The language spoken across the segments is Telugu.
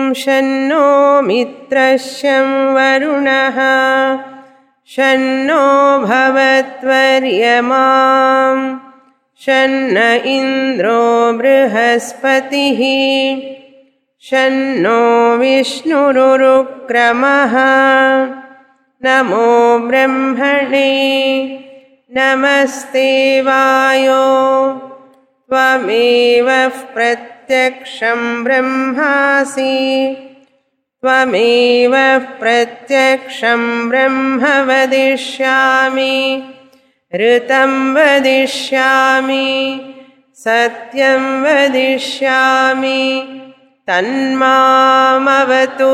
शन्नो मित्रश्यं वरुणः शन्नो भवत्वर्यमा शन्न इन्द्रो बृहस्पतिः शन्नो विष्णुरुक्रमः नमो ब्रह्मणे नमस्ते वायो त्वमेव प्रत्यक्षं ब्रह्मासि त्वमेव प्रत्यक्षं ब्रह्म वदिष्यामि ऋतं वदिष्यामि सत्यं वदिष्यामि तन्मामवतु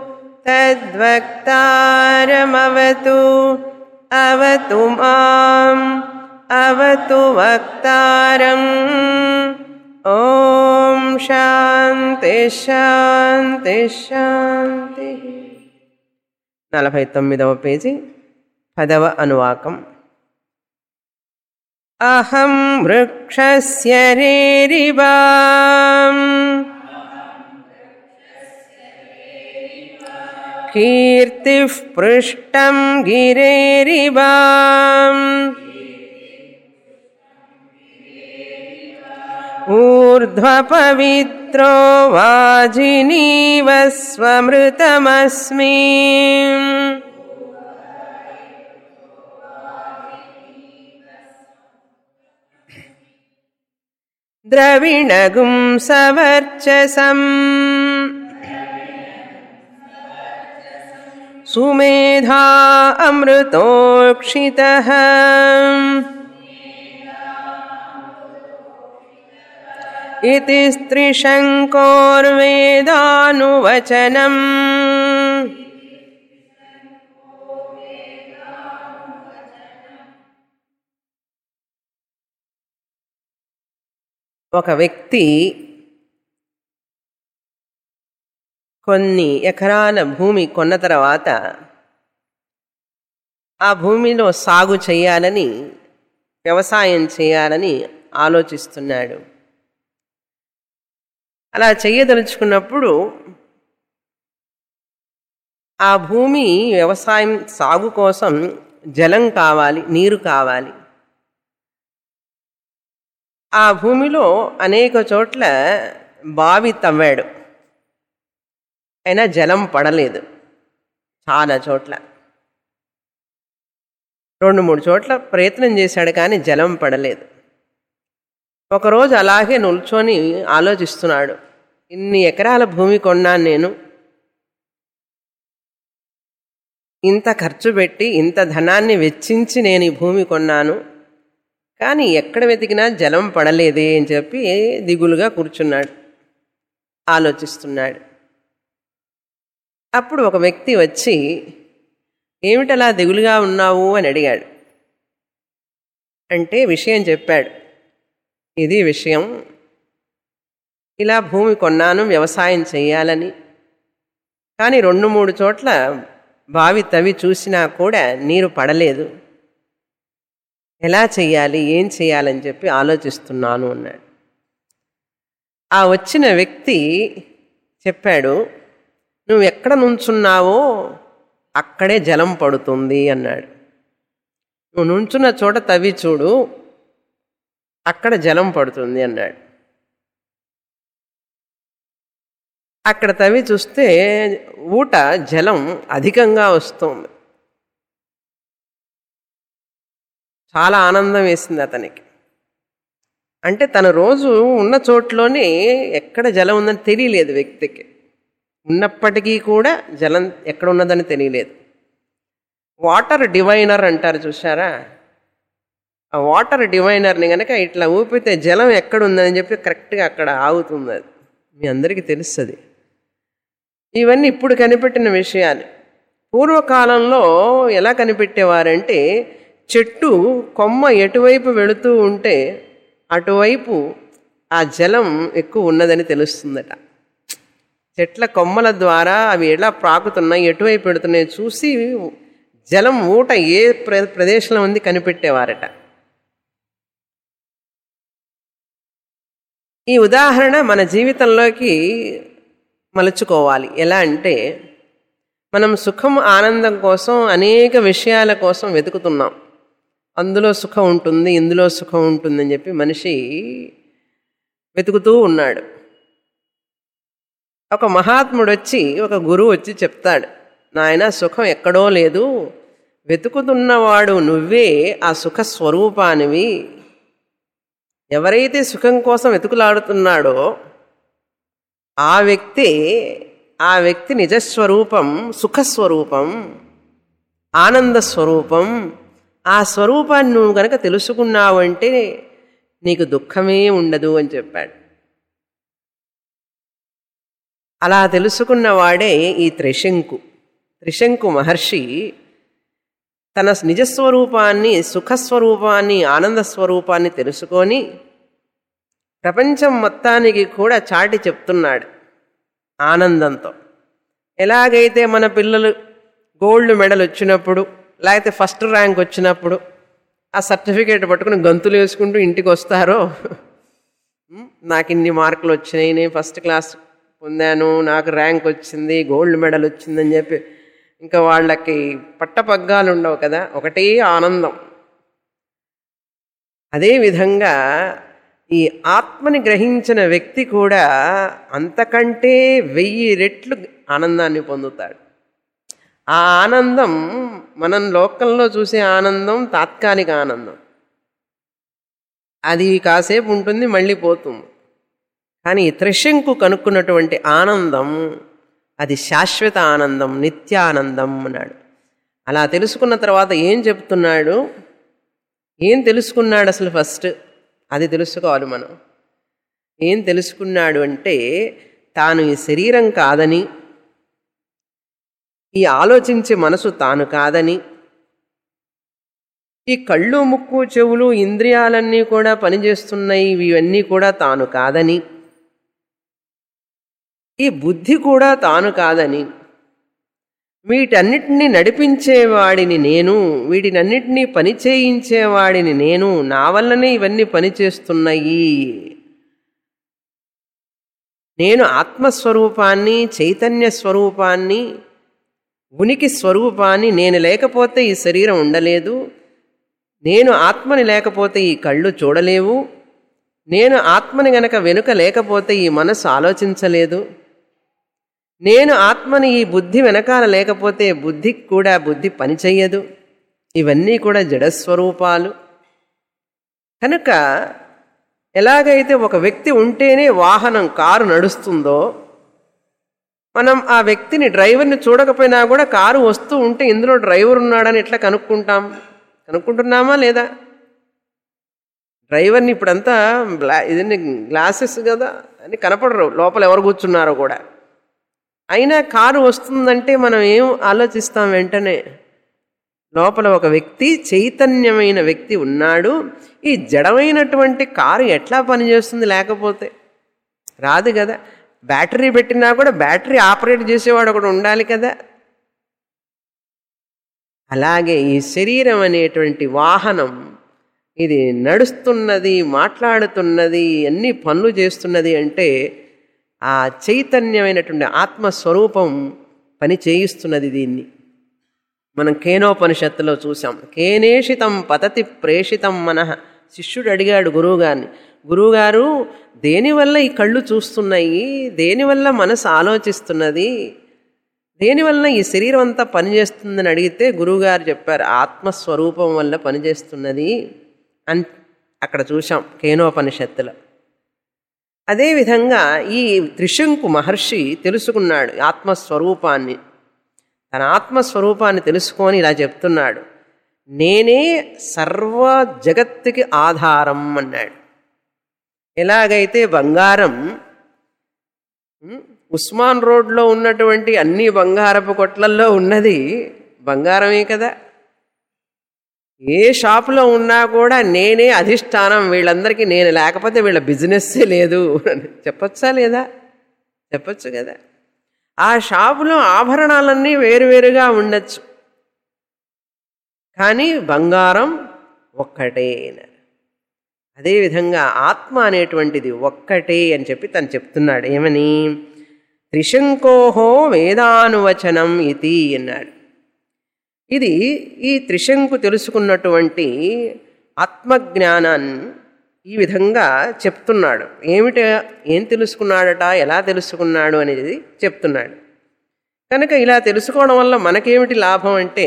तद्वक्तारमवतु अवतु माम् अवतु वक्तारम् ॐ शान्ति शान्ति शान्ति 49వ పేజీ 10వ అనువాకం అహం వృక్షస్య రేరివాం కీర్తిః పృష్టం గిరేరివాం ఊర్ధ్వపవిత్రో వాజినీవ స్వమృతమస్మి ద్రవిణగుం సవర్చసం సుమేధా అమృతోక్షితః इति स्त्रिशङ्कोर्वेदानुवचनम् ఒక వ్యక్తి కొన్ని ఎకరాల భూమి కొన్న తర్వాత ఆ భూమిలో సాగు చేయాలని వ్యవసాయం చేయాలని ఆలోచిస్తున్నాడు. అలా చేయదలుచుకున్నప్పుడు ఆ భూమి వ్యవసాయం సాగు కోసం జలం కావాలి, నీరు కావాలి. ఆ భూమిలో అనేక చోట్ల బావి తవ్వాడు, అయినా జలం పడలేదు. చాలా చోట్ల 2-3 చోట్ల ప్రయత్నం చేశాడు కానీ జలం పడలేదు. ఒకరోజు అలాగే నిల్చొని ఆలోచిస్తున్నాడు, ఇన్ని ఎకరాల భూమి కొన్నాను నేను, ఇంత ఖర్చు పెట్టి ఇంత ధనాన్ని వెచ్చించి నేను ఈ భూమి కొన్నాను, కానీ ఎక్కడ వెతికినా జలం పడలేదే అని చెప్పి దిగులుగా కూర్చున్నాడు, ఆలోచిస్తున్నాడు. అప్పుడు ఒక వ్యక్తి వచ్చి, ఏమిటలా దిగులుగా ఉన్నావు అని అడిగాడు. అంటే విషయం చెప్పాడు. ఇది విషయం, ఇలా భూమి కొన్నాను వ్యవసాయం చేయాలని, కానీ 2-3 చోట్ల బావి తవ్వి చూసినా కూడా నీరు పడలేదు. ఎలా చెయ్యాలి, ఏం చేయాలని చెప్పి ఆలోచిస్తున్నాను అన్నాడు. ఆ వచ్చిన వ్యక్తి చెప్పాడు, నువ్వు ఎక్కడ నుంచున్నావో అక్కడే జలం పడుతుంది అన్నాడు. నువ్వు నుంచున్న చోట తవ్వి చూడు, అక్కడ జలం పడుతుంది అన్నాడు. అక్కడ తవ్వి చూస్తే ఊట జలం అధికంగా వస్తుంది. చాలా ఆనందం వేసింది అతనికి. అంటే తన రోజు ఉన్న చోట్లోనే ఎక్కడ జలం ఉందని తెలియలేదు వ్యక్తికి. ఉన్నప్పటికీ కూడా జలం ఎక్కడ ఉన్నదని తెలియలేదు. వాటర్ డివైనర్ అంటారు చూసారా, ఆ వాటర్ డివైనర్ని కనుక ఇట్లా ఊపితే జలం ఎక్కడుందని చెప్పి కరెక్ట్గా అక్కడ ఆగుతుంది. అది మీ అందరికీ తెలుస్తుంది. ఇవన్నీ ఇప్పుడు కనిపెట్టిన విషయాలు. పూర్వకాలంలో ఎలా కనిపెట్టేవారంటే, చెట్టు కొమ్మ ఎటువైపు వెళుతూ ఉంటే అటువైపు ఆ జలం ఎక్కువ ఉన్నదని తెలుస్తుందట. చెట్ల కొమ్మల ద్వారా అవి ఎలా ప్రాకుతున్నాయి, ఎటువైపు పెడుతున్నాయి చూసి జలం ఊట ఏ ప్రదేశంలో ఉంది కనిపెట్టేవారట. ఈ ఉదాహరణ మన జీవితంలోకి మలుచుకోవాలి. ఎలా అంటే మనం సుఖం ఆనందం కోసం అనేక విషయాల కోసం వెతుకుతున్నాం. అందులో సుఖం ఉంటుంది, ఇందులో సుఖం ఉంటుందని చెప్పి మనిషి వెతుకుతూ ఉన్నాడు. ఒక మహాత్ముడు వచ్చి, ఒక గురువు వచ్చి చెప్తాడు, నాయన సుఖం ఎక్కడో లేదు, వెతుకుతున్నవాడు నువ్వే ఆ సుఖ స్వరూపానివి. ఎవరైతే సుఖం కోసం వెతుకులాడుతున్నాడో ఆ వ్యక్తి నిజస్వరూపం సుఖస్వరూపం, ఆనంద స్వరూపం. ఆ స్వరూపాన్ని నువ్వు గనక తెలుసుకున్నావంటే నీకు దుఃఖమే ఉండదు అని చెప్పాడు. అలా తెలుసుకున్నవాడే ఈ త్రిశంకు మహర్షి తన నిజస్వరూపాన్ని, సుఖస్వరూపాన్ని, ఆనంద స్వరూపాన్ని తెలుసుకొని ప్రపంచం మొత్తానికి కూడా చాటి చెప్తున్నాడు ఆనందంతో. ఎలాగైతే మన పిల్లలు గోల్డ్ మెడల్ వచ్చినప్పుడు, లేకపోతే ఫస్ట్ ర్యాంక్ వచ్చినప్పుడు ఆ సర్టిఫికేట్ పట్టుకుని గంతులు వేసుకుంటూ ఇంటికి వస్తారో, నాకు ఇన్ని మార్కులు వచ్చినాయి, నేను ఫస్ట్ క్లాస్ పొందాను, నాకు ర్యాంక్ వచ్చింది, గోల్డ్ మెడల్ వచ్చిందని చెప్పి ఇంకా వాళ్ళకి పట్టపగ్గాలు ఉండవు కదా, ఒకటే ఆనందం. అదేవిధంగా ఈ ఆత్మని గ్రహించిన వ్యక్తి కూడా అంతకంటే 1000 రెట్లు ఆనందాన్ని పొందుతాడు. ఆ ఆనందం మనం లోకంలో చూసే ఆనందం తాత్కాలిక ఆనందం, అది కాసేపు ఉంటుంది మళ్ళీ పోతుంది. కానీ త్రిశంకు కనుక్కున్నటువంటి ఆనందం అది శాశ్వత ఆనందం, నిత్యానందం అన్నాడు. అలా తెలుసుకున్న తర్వాత ఏం చెప్తున్నాడు, ఏం తెలుసుకున్నాడు అసలు ఫస్ట్ అది తెలుసుకోవాలి మనం. ఏం తెలుసుకున్నాడు అంటే తాను ఈ శరీరం కాదని, ఈ ఆలోచించే మనసు తాను కాదని, ఈ కళ్ళు ముక్కు చెవులు ఇంద్రియాలన్నీ కూడా పనిచేస్తున్నాయి ఇవన్నీ కూడా తాను కాదని, ఈ బుద్ధి కూడా తాను కాదని, వీటన్నిటినీ నడిపించేవాడిని నేను, వీటినన్నిటినీ పని చేయించేవాడిని నేను, నా వల్లనే ఇవన్నీ పనిచేస్తున్నాయి. నేను ఆత్మస్వరూపాన్ని, చైతన్య స్వరూపాన్ని, ఉనికి స్వరూపాన్ని. నేను లేకపోతే ఈ శరీరం ఉండలేదు, నేను ఆత్మని లేకపోతే ఈ కళ్ళు చూడలేవు, నేను ఆత్మని గనక వెనుక లేకపోతే ఈ మనసు ఆలోచించలేదు, నేను ఆత్మని ఈ బుద్ధి వెనకాల లేకపోతే బుద్ధికి కూడా బుద్ధి పనిచెయ్యదు. ఇవన్నీ కూడా జడస్వరూపాలు. కనుక ఎలాగైతే ఒక వ్యక్తి ఉంటేనే వాహనం కారు నడుస్తుందో, మనం ఆ వ్యక్తిని డ్రైవర్ని చూడకపోయినా కూడా కారు వస్తూ ఉంటే ఇందులో డ్రైవర్ ఉన్నాడని ఎట్లా కనుక్కుంటున్నామా లేదా? డ్రైవర్ని ఇప్పుడంతా ఇదన్నీ గ్లాసెస్ కదా అని కనపడరు లోపల ఎవరు కూర్చున్నారో కూడా. అయినా కారు వస్తుందంటే మనం ఏం ఆలోచిస్తాం? వెంటనే లోపల ఒక వ్యక్తి, చైతన్యమైన వ్యక్తి ఉన్నాడు. ఈ జడమైనటువంటి కారు ఎట్లా పనిచేస్తుంది లేకపోతే? రాదు కదా. బ్యాటరీ పెట్టినా కూడా బ్యాటరీ ఆపరేట్ చేసేవాడు ఒకడు ఉండాలి కదా. అలాగే ఈ శరీరం అనేటువంటి వాహనం ఇది నడుస్తున్నది, మాట్లాడుతున్నది, అన్ని పనులు చేస్తున్నది అంటే ఆ చైతన్యమైనటువంటి ఆత్మస్వరూపం పని చేయిస్తున్నది. దీన్ని మనం కేనోపనిషత్తులో చూసాం. కేనేషితం పతతి ప్రేషితం మనః. శిష్యుడు అడిగాడు గురువుగారిని, గురువుగారు దేనివల్ల ఈ కళ్ళు చూస్తున్నాయి, దేనివల్ల మనసు ఆలోచిస్తున్నది, దేనివల్ల ఈ శరీరం అంతా పనిచేస్తుందని అడిగితే గురువుగారు చెప్పారు, ఆత్మస్వరూపం వల్ల పనిచేస్తున్నది అని అక్కడ చూసాం కేనోపనిషత్తులో. అదేవిధంగా ఈ త్రిశంకు మహర్షి తెలుసుకున్నాడు ఆత్మస్వరూపాన్ని. తన ఆత్మస్వరూపాన్ని తెలుసుకొని ఇలా చెప్తున్నాడు, నేనే సర్వ జగత్తుకి ఆధారం అన్నాడు. ఎలాగైతే బంగారం ఉస్మాన్ రోడ్లో ఉన్నటువంటి అన్ని బంగారపు కొట్లల్లో ఉన్నది బంగారమే కదా. ఏ షాపులో ఉన్నా కూడా నేనే అధిష్టానం, వీళ్ళందరికీ నేను లేకపోతే వీళ్ళ బిజినెస్సే లేదు అని చెప్పొచ్చా లేదా? చెప్పచ్చు కదా. ఆ షాపులో ఆభరణాలన్నీ వేరువేరుగా ఉండొచ్చు, కానీ బంగారం ఒక్కటే. అదేవిధంగా ఆత్మ అనేటువంటిది ఒక్కటే అని చెప్పి తను చెప్తున్నాడు. ఏమని? త్రిశంకోహో వేదానువచనం ఇది అన్నాడు. ఇది ఈ త్రిశంకు తెలుసుకున్నటువంటి ఆత్మజ్ఞానాన్ని ఈ విధంగా చెప్తున్నాడు. ఏం తెలుసుకున్నాడట, ఎలా తెలుసుకున్నాడు అనేది చెప్తున్నాడు. కనుక ఇలా తెలుసుకోవడం వల్ల మనకేమిటి లాభం అంటే,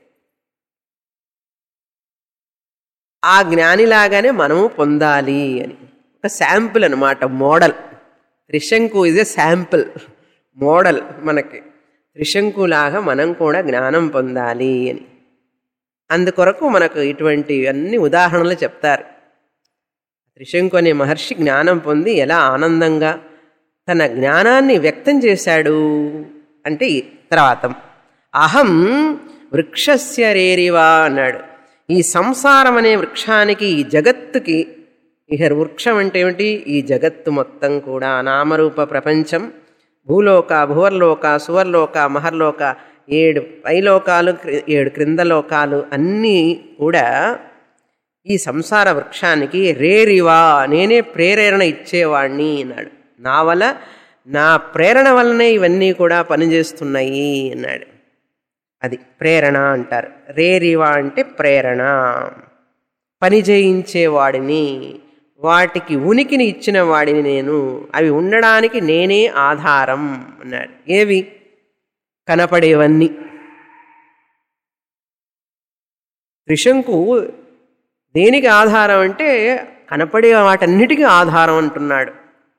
ఆ జ్ఞానిలాగానే మనము పొందాలి అని ఒక శాంపుల్ అనమాట, మోడల్. త్రిశంకు ఇదే శాంపుల్, మోడల్. మనకి త్రిశంకులాగా మనం కూడా జ్ఞానం పొందాలి అని. అందుకొరకు మనకు ఇటువంటి అన్ని ఉదాహరణలు చెప్తారు. త్రిశంకు అనే మహర్షి జ్ఞానం పొంది ఎలా ఆనందంగా తన జ్ఞానాన్ని వ్యక్తం చేశాడు అంటే తర్వాత అహం వృక్షస్య రేరివా అన్నాడు. ఈ సంసారం అనే వృక్షానికి, ఈ జగత్తుకి, ఇహ వృక్షం అంటే ఏమిటి, ఈ జగత్తు మొత్తం కూడా నామరూప ప్రపంచం, భూలోక, భువర్లోక, సువర్లోక, మహర్లోక, 7 పైలోకాలు, 7 క్రింద లోకాలు అన్నీ కూడా ఈ సంసార వృక్షానికి రేరివా నేనే ప్రేరణ ఇచ్చేవాణ్ణి అన్నాడు. నా ప్రేరణ వల్లనే ఇవన్నీ కూడా పనిచేస్తున్నాయి అన్నాడు. అది ప్రేరణ అంటారు. రేరివా అంటే ప్రేరణ, పని చేయించేవాడిని, వాటికి ఉనికిని ఇచ్చిన వాడిని నేను, అవి ఉండడానికి నేనే ఆధారం అన్నాడు. ఏవి? కనపడేవన్నీ. త్రిశంకు దేనికి ఆధారం అంటే కనపడే వాటన్నిటికీ ఆధారం అంటున్నాడు.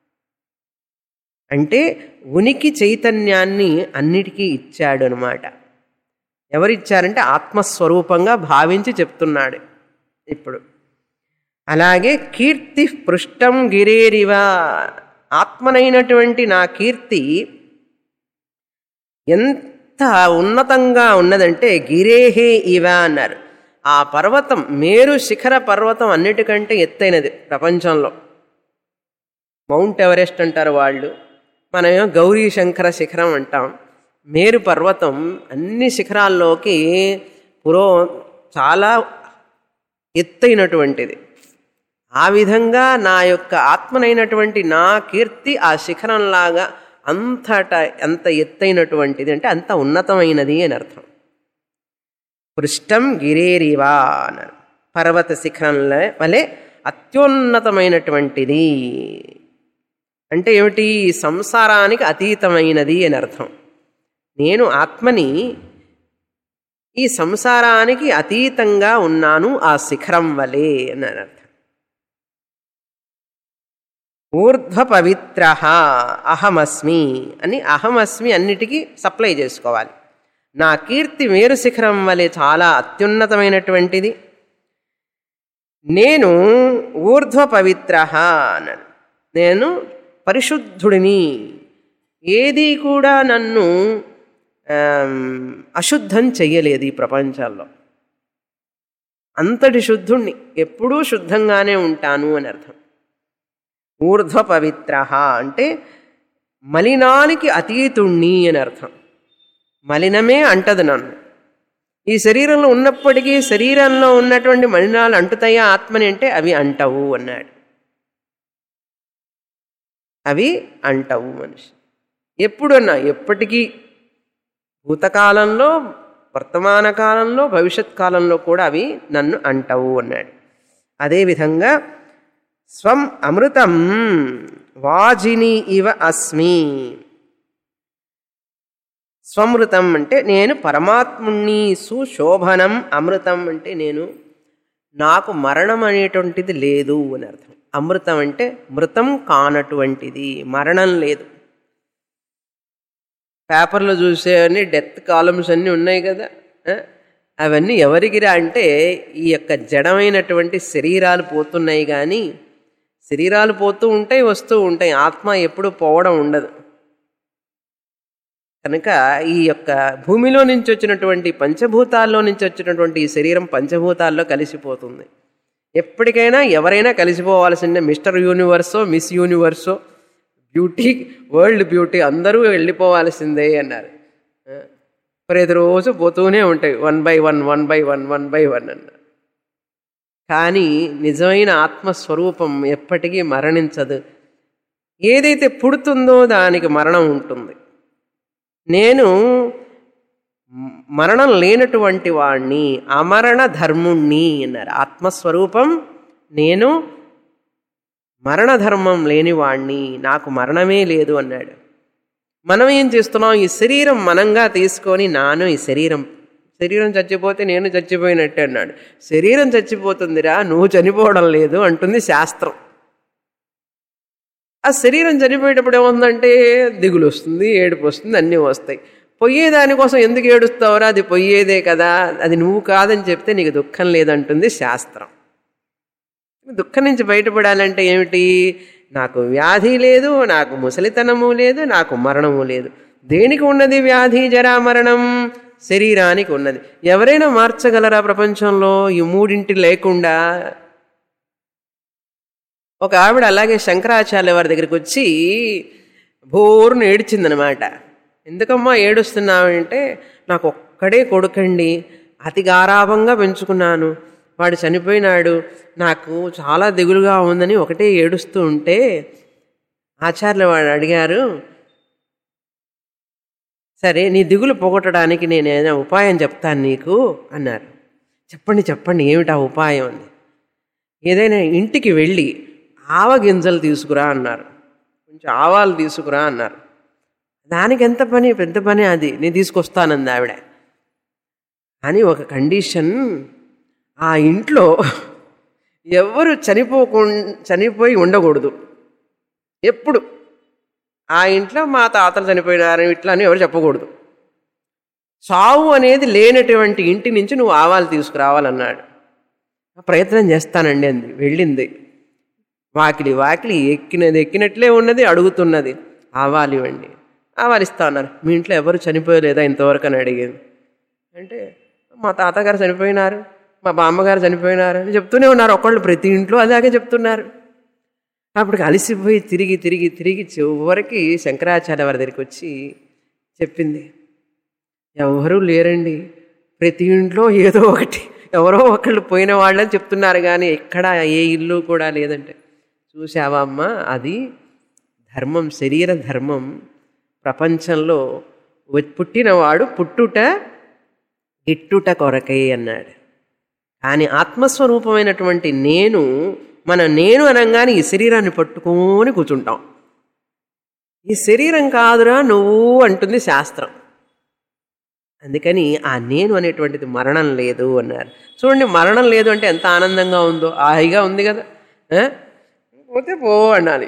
అంటే ఉనికి చైతన్యాన్ని అన్నిటికీ ఇచ్చాడు అనమాట. ఎవరిచ్చారంటే ఆత్మస్వరూపంగా భావించి చెప్తున్నాడు ఇప్పుడు. అలాగే కీర్తి పృష్టం గిరేరివ, ఆత్మనైనటువంటి నా కీర్తి ఎంత ఉన్నతంగా ఉన్నదంటే గిరేహే ఇవ అన్నారు. ఆ పర్వతం, మేరు శిఖర పర్వతం అన్నిటికంటే ఎత్తైనది ప్రపంచంలో. మౌంట్ ఎవరెస్ట్ అంటారు వాళ్ళు, మనమేమో గౌరీ శంకర శిఖరం అంటాం. మేరు పర్వతం అన్ని శిఖరాల్లోకి చాలా ఎత్తైనటువంటిది. ఆ విధంగా నా యొక్క ఆత్మనైనటువంటి నా కీర్తి ఆ శిఖరంలాగా అంత ఎత్తైనటువంటిది, అంటే అంత ఉన్నతమైనది అని అర్థం. పృష్టం గిరేరివా అన్నారు. పర్వత శిఖరంలో వలె అత్యున్నతమైనటువంటిది అంటే ఏమిటి? సంసారానికి అతీతమైనది అని అర్థం. నేను ఆత్మని ఈ సంసారానికి అతీతంగా ఉన్నాను ఆ శిఖరం వలె అని అర్థం. ఊర్ధ్వ పవిత్ర అహమస్మి అని, అహమస్మి అన్నిటికీ సప్లై చేసుకోవాలి. నా కీర్తి మేరు శిఖరం వలె చాలా అత్యున్నతమైనటువంటిది. నేను ఊర్ధ్వ పవిత్ర అన్నాడు. నేను పరిశుద్ధుడిని, ఏది కూడా నన్ను అశుద్ధం చెయ్యలేదు ఈ ప్రపంచాల్లో. అంతటి శుద్ధుణ్ణి, ఎప్పుడూ శుద్ధంగానే ఉంటాను అని అర్థం. ఊర్ధ్వ పవిత్ర అంటే మలినానికి అతీతుణ్ణి అని అర్థం. మలినమే అంటదు నన్ను. ఈ శరీరంలో ఉన్నప్పటికీ శరీరంలో ఉన్నటువంటి మలినాలు అంటుతాయా ఆత్మని అంటే అవి అంటవు అన్నాడు. అవి అంటవు మనిషి ఎప్పుడన్నా, ఎప్పటికీ, భూతకాలంలో, వర్తమాన కాలంలో, భవిష్యత్ కాలంలో కూడా అవి నన్ను అంటవు అన్నాడు. అదేవిధంగా స్వం అమృతం వాజిని ఇవ అస్మి. స్వమృతం అంటే నేను పరమాత్ముణ్ణి, సుశోభనం. అమృతం అంటే నాకు మరణం అనేటువంటిది లేదు అని అర్థం. అమృతం అంటే మృతం కానటువంటిది, మరణం లేదు. పేపర్లో చూసే అన్ని డెత్ కాలమ్స్ అన్నీ ఉన్నాయి కదా, అవన్నీ ఎవరికిరా అంటే ఈ యొక్క జడమైనటువంటి శరీరాలు పోతున్నాయి. కానీ శరీరాలు పోతూ ఉంటాయి, వస్తూ ఉంటాయి, ఆత్మ ఎప్పుడు పోవడం ఉండదు. కనుక ఈ యొక్క భూమిలో నుంచి వచ్చినటువంటి, పంచభూతాల్లో నుంచి వచ్చినటువంటి ఈ శరీరం పంచభూతాల్లో కలిసిపోతుంది. ఎప్పటికైనా ఎవరైనా కలిసిపోవాల్సిందే. మిస్టర్ యూనివర్సో, మిస్ యూనివర్సో, బ్యూటీ, వరల్డ్ బ్యూటీ అందరూ వెళ్ళిపోవాల్సిందే అన్నారు. ప్రతిరోజు పోతూనే ఉంటాయి, 1 by 1, 1 by 1, 1 by 1 అన్నారు. కానీ నిజమైన ఆత్మస్వరూపం ఎప్పటికీ మరణించదు. ఏదైతే పుడుతుందో దానికి మరణం ఉంటుంది. నేను మరణం లేనటువంటి వాణ్ణి, అమరణ ధర్ముణ్ణి అన్నారు. ఆత్మస్వరూపం నేను మరణధర్మం లేనివాణ్ణి, నాకు మరణమే లేదు అన్నాడు. మనం ఏం చేస్తున్నాం? ఈ శరీరం మనంగా తీసుకొని నాను ఈ శరీరం చచ్చిపోతే నేను చచ్చిపోయినట్టే అన్నాడు. శరీరం చచ్చిపోతుందిరా, నువ్వు చనిపోవడం లేదు అంటుంది శాస్త్రం. ఆ శరీరం చనిపోయేటప్పుడు ఏముందంటే దిగులు వస్తుంది, ఏడుపు వస్తుంది, అన్నీ వస్తాయి. పొయ్యేదానికోసం ఎందుకు ఏడుస్తావురా, అది పొయ్యేదే కదా, అది నువ్వు కాదని చెప్తే నీకు దుఃఖం లేదంటుంది శాస్త్రం. దుఃఖం నుంచి బయటపడాలంటే ఏమిటి? నాకు వ్యాధి లేదు, నాకు ముసలితనము లేదు, నాకు మరణము లేదు. దేనికి ఉన్నది వ్యాధి జరా మరణం? శరీరానికి ఉన్నది. ఎవరైనా మార్చగలరా ప్రపంచంలో ఈ మూడింటి లేకుండా? ఒక ఆవిడ అలాగే శంకరాచార్య వారి దగ్గరికి వచ్చి బోరును ఏడ్చిందనమాట. ఎందుకమ్మా ఏడుస్తున్నావంటే, నాకు ఒక్కడే కొడుకండి, అతి గారాభంగా పెంచుకున్నాను, వాడు చనిపోయినాడు, నాకు చాలా దిగులుగా ఉందని ఒకటే ఏడుస్తూ ఉంటే ఆచార్యుల వాడు అడిగారు, సరే నీ దిగులు పోగొట్టడానికి నేను ఏదైనా ఉపాయం చెప్తాను నీకు అన్నారు. చెప్పండి చెప్పండి ఏమిటా ఉపాయం అని. ఏదైనా ఇంటికి వెళ్ళి ఆవగింజలు తీసుకురా అన్నారు. కొంచెం ఆవాలు తీసుకురా అన్నారు. దానికి ఎంత పని, పెద్ద పని, అది నేను తీసుకొస్తానంది ఆవిడ. అని ఒక కండిషన్, ఆ ఇంట్లో ఎవరు చనిపోయి ఉండకూడదు. ఎప్పుడు ఆ ఇంట్లో మా తాతలు చనిపోయినారు ఇట్లా అని ఎవరు చెప్పకూడదు. చావు అనేది లేనటువంటి ఇంటి నుంచి నువ్వు ఆవాలు తీసుకురావాలన్నాడు. ప్రయత్నం చేస్తానండి అంది. వెళ్ళింది. వాకిలి ఎక్కినట్లే ఉన్నది, అడుగుతున్నది, ఆవాలు ఇవ్వండి, ఆవాలు ఇస్తా అన్నారు. మీ ఇంట్లో ఎవరు చనిపోయలేదా ఇంతవరకు అని అడిగింది. అంటే మా తాతగారు చనిపోయినారు, మా బామ్మగారు చనిపోయినారు అని చెప్తూనే ఉన్నారు. ఒకళ్ళు ప్రతి ఇంట్లో అలాగే చెప్తున్నారు. అప్పుడు అలసిపోయి తిరిగి చివరికి శంకరాచార్య వారి దగ్గరికి వచ్చి చెప్పింది, ఎవరూ లేరండి, ప్రతి ఇంట్లో ఏదో ఒకటి ఎవరో ఒకళ్ళు పోయిన వాళ్ళని చెప్తున్నారు, కానీ ఎక్కడ ఏ ఇల్లు కూడా లేదంటే, చూసావా అమ్మ, అది ధర్మం, శరీర ధర్మం. ప్రపంచంలో పుట్టినవాడు పుట్టుట గిట్టుట కొరకై అన్నాడు. కానీ ఆత్మస్వరూపమైనటువంటి నేను, నేను అనగానే ఈ శరీరాన్ని పట్టుకొని కూర్చుంటాం. ఈ శరీరం కాదురా నువ్వు అంటుంది శాస్త్రం. అందుకని ఆ నేను అనేటువంటిది మరణం లేదు అన్నారు. చూడండి, మరణం లేదు అంటే ఎంత ఆనందంగా ఉందో, హాయిగా ఉంది కదా. పోతే పో అనాలి.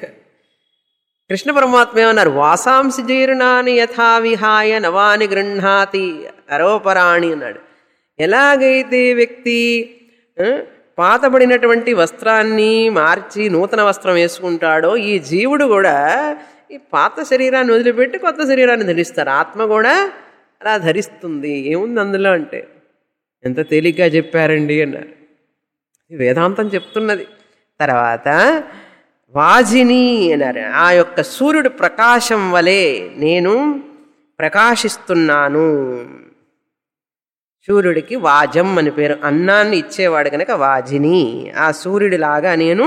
కృష్ణ పరమాత్మ ఏమన్నారు, వాసాంసి జీర్ణాని యథా విహాయ నవాని గృహ్ణాతి అరోపరాణి అన్నాడు. ఎలాగైతే వ్యక్తి పాతబడినటువంటి వస్త్రాన్ని మార్చి నూతన వస్త్రం వేసుకుంటాడో, ఈ జీవుడు కూడా ఈ పాత శరీరాన్ని వదిలిపెట్టి కొత్త శరీరాన్ని ధరిస్తాడు. ఆత్మ కూడా అలా ధరిస్తుంది. ఏముంది అందులో అంటే, ఎంత తేలిగ్గా చెప్పారండి అన్నారు. వేదాంతం చెప్తున్నది. తర్వాత వాజిని అన్నారు. ఆ యొక్క సూర్యుడు ప్రకాశం వలె నేను ప్రకాశిస్తున్నాను. సూర్యుడికి వాజం అని పేరు, అన్నాన్ని ఇచ్చేవాడు కనుక వాజిని. ఆ సూర్యుడిలాగా నేను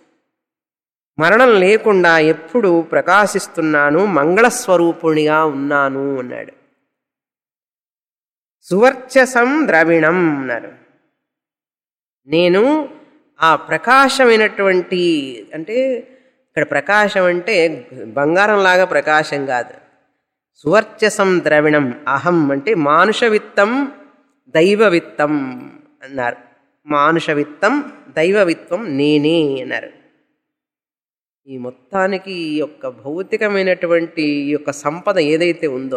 మరణం లేకుండా ఎప్పుడు ప్రకాశిస్తున్నాను, మంగళస్వరూపునిగా ఉన్నాను అన్నాడు. సువర్చసం ద్రవిణం అన్నారు. నేను ఆ ప్రకాశమైనటువంటి, అంటే ఇక్కడ ప్రకాశం అంటే బంగారంలాగా ప్రకాశం కాదు. సువర్చసం ద్రవిణం. అహం అంటే మానుషవిత్తం దైవవిత్తం అన్నారు. మానుషవిత్తం దైవవిత్వం నేనే అన్నారు. ఈ మొత్తానికి ఈ యొక్క భౌతికమైనటువంటి ఈ యొక్క సంపద ఏదైతే ఉందో,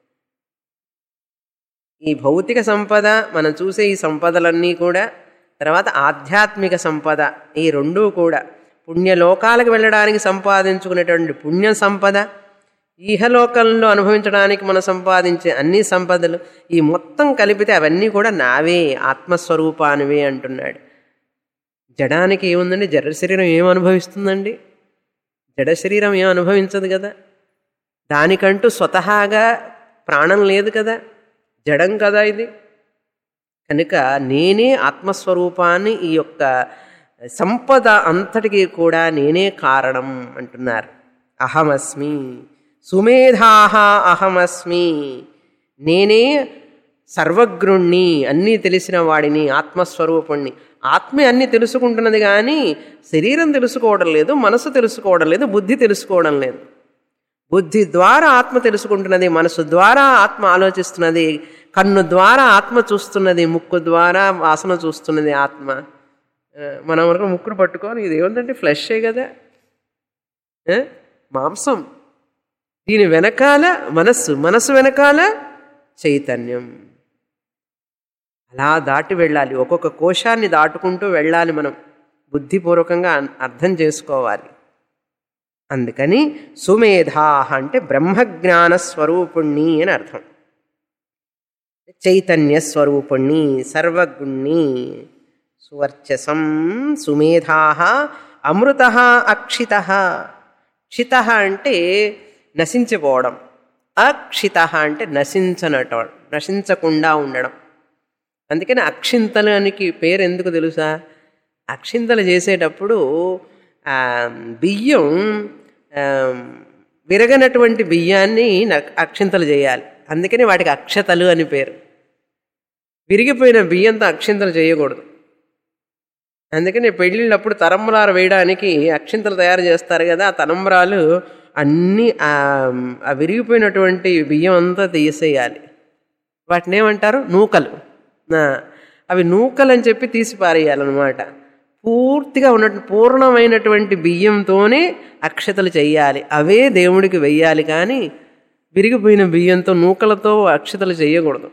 ఈ భౌతిక సంపద, మనం చూసే ఈ సంపదలన్నీ కూడా, తర్వాత ఆధ్యాత్మిక సంపద, ఈ రెండూ కూడా పుణ్యలోకాలకు వెళ్ళడానికి సంపాదించుకునేటువంటి పుణ్య సంపద, ఈహలోకంలో అనుభవించడానికి మనం సంపాదించే అన్ని సంపదలు, ఈ మొత్తం కలిపితే అవన్నీ కూడా నావే, ఆత్మస్వరూపానివే అంటున్నాడు. జడానికి ఏముందండి? జడ శరీరం ఏం అనుభవిస్తుందండి? జడ శరీరం ఏం అనుభవించదు కదా. దానికంటూ స్వతహాగా ప్రాణం లేదు కదా, జడం కదా ఇది. కనుక నేనే ఆత్మస్వరూపాన్ని ఈ యొక్క సంపద అంతటికీ కూడా నేనే కారణం అంటున్నారు. అహమస్మి సుమేధాః అహమస్మి, నేనే సర్వజ్ఞుణ్ణి, అన్నీ తెలిసిన వాడిని, ఆత్మస్వరూపుణ్ణి. ఆత్మే అన్నీ తెలుసుకుంటున్నది కానీ శరీరం తెలుసుకోవడం లేదు, మనసు తెలుసుకోవడం లేదు, బుద్ధి తెలుసుకోవడం లేదు. బుద్ధి ద్వారా ఆత్మ తెలుసుకుంటున్నది, మనసు ద్వారా ఆత్మ ఆలోచిస్తున్నది, కన్ను ద్వారా ఆత్మ చూస్తున్నది, ముక్కు ద్వారా వాసన చూస్తున్నది ఆత్మ. మనం వరకు ముక్కును పట్టుకొని ఇది ఏముందంటే ఫ్లెషే కదా, మాంసం. దీని వెనకాల మనస్సు, మనస్సు వెనకాల చైతన్యం. అలా దాటి వెళ్ళాలి, ఒక్కొక్క కోశాన్ని దాటుకుంటూ వెళ్ళాలి. మనం బుద్ధిపూర్వకంగా అర్థం చేసుకోవాలి. అందుకని సుమేధాః అంటే బ్రహ్మజ్ఞాన స్వరూపుణ్ణి అని అర్థం. చైతన్య స్వరూపుణ్ణి, సర్వగుణ్ణి, సువర్చసం సుమేధాః అమృతః అక్షితః. క్షితః అంటే నశించిపోవడం, అక్షితః అంటే నశించకుండా ఉండడం. అందుకని అక్షింతలనికి పేరు ఎందుకు తెలుసా? అక్షింతలు చేసేటప్పుడు బియ్యం విరగనటువంటి బియ్యాన్ని అక్షింతలు చేయాలి. అందుకని వాటికి అక్షతలు అని పేరు. విరిగిపోయిన బియ్యంతో అక్షింతలు చేయకూడదు. అందుకని పెళ్ళిళ్ళప్పుడు తలంబ్రాలు వేయడానికి అక్షింతలు తయారు చేస్తారు కదా, ఆ తలంబ్రాలు అన్నీ ఆ విరిగిపోయినటువంటి బియ్యం అంతా తీసేయాలి. వాటిని ఏమంటారు? నూకలు. అవి నూకలు అని చెప్పి తీసి పారేయాలన్నమాట. పూర్తిగా ఉన్నట్టు పూర్ణమైనటువంటి బియ్యంతోనే అక్షతలు చెయ్యాలి, అవే దేవుడికి వెయ్యాలి. కానీ విరిగిపోయిన బియ్యంతో నూకలతో అక్షతలు చేయకూడదు.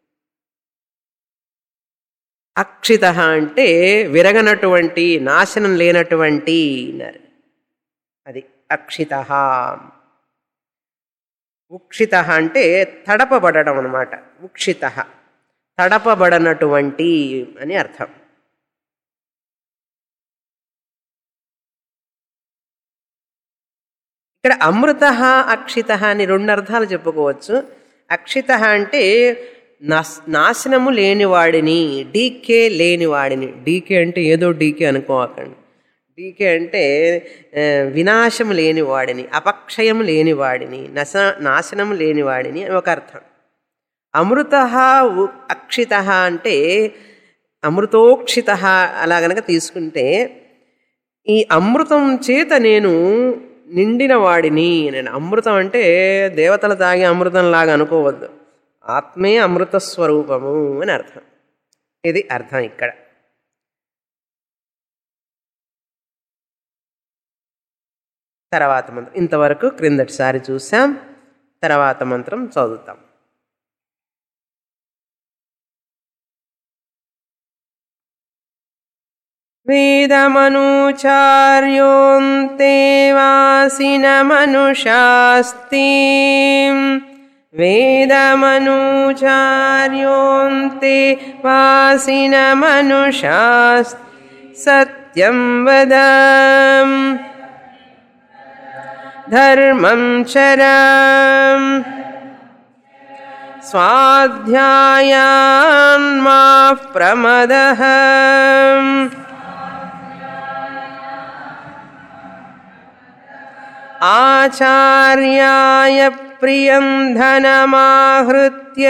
అక్షిత అంటే విరగనటువంటి, నాశనం లేనటువంటి అన్నారు. అది అక్షిత. ఉక్షిత అంటే తడపబడడం అన్నమాట. ఉక్షిత తడపబడనటువంటి అని అర్థం. ఇక్కడ అమృత అక్షిత అని రెండు అర్థాలు చెప్పుకోవచ్చు. అక్షిత అంటే నాశనము లేనివాడిని, డీకే లేనివాడిని. డీకే అంటే ఏదో డీకే అనుకోకండి. డీకే అంటే వినాశము లేనివాడిని, అపక్షయము లేనివాడిని, నాశనము లేనివాడిని అని ఒక అర్థం. అమృత అక్షిత అంటే అమృతోక్షిత అలా గనక తీసుకుంటే ఈ అమృతం చేత నేను నిండిన వాడిని. నేను అమృతం అంటే దేవతలు తాగే అమృతంలాగా అనుకోవద్దు, ఆత్మే అమృత స్వరూపము అని అర్థం. ఇది అర్థం ఇక్కడ. తర్వాత మంత్రం ఇంతవరకు క్రిందటిసారి చూసాం. తర్వాత మంత్రం చదువుతాం. వేదమనుచార్యోంతే వాసిన మనుషాస్తి. వేదమనుచార్యోంతే వాసిన మనుషాస్తి. సత్యం వద ధర్మం చరం స్వాధ్యాయాన్ మా ప్రమదః. ఆచార్యాయ ప్రియం ధనమాహృత్య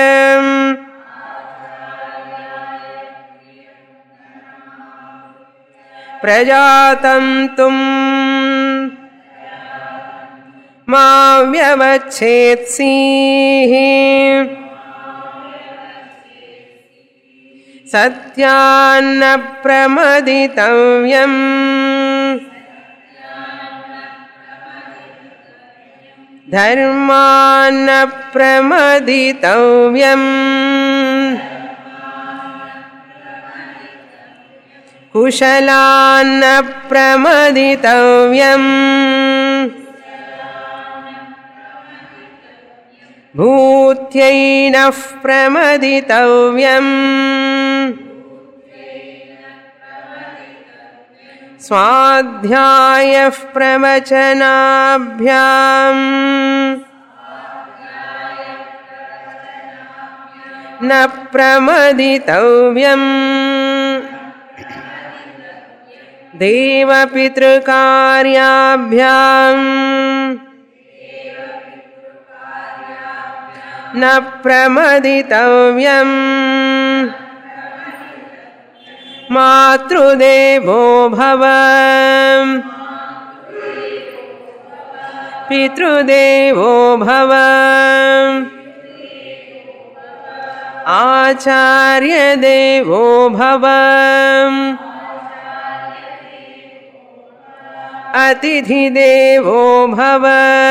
ప్రజాతంతుం మా వ్యవచ్ఛేత్సీః. సత్యాన్న ప్రమదితవ్యం ధర్మాన్న ప్రమదితవ్యం. కుశలాన్న ప్రమదితవ్యం. భూత్యైనః ప్రమదితవ్యం. స్వాధ్యాయః ప్రవచనాభ్యాం న ప్రమదితవ్యం. దేవపితృకార్యాభ్యాం న ప్రమదితవ్యం మాతృదేవో భవ పితృదేవో భవ ఆచార్యదేవో భవ అతిథిదేవో భవ.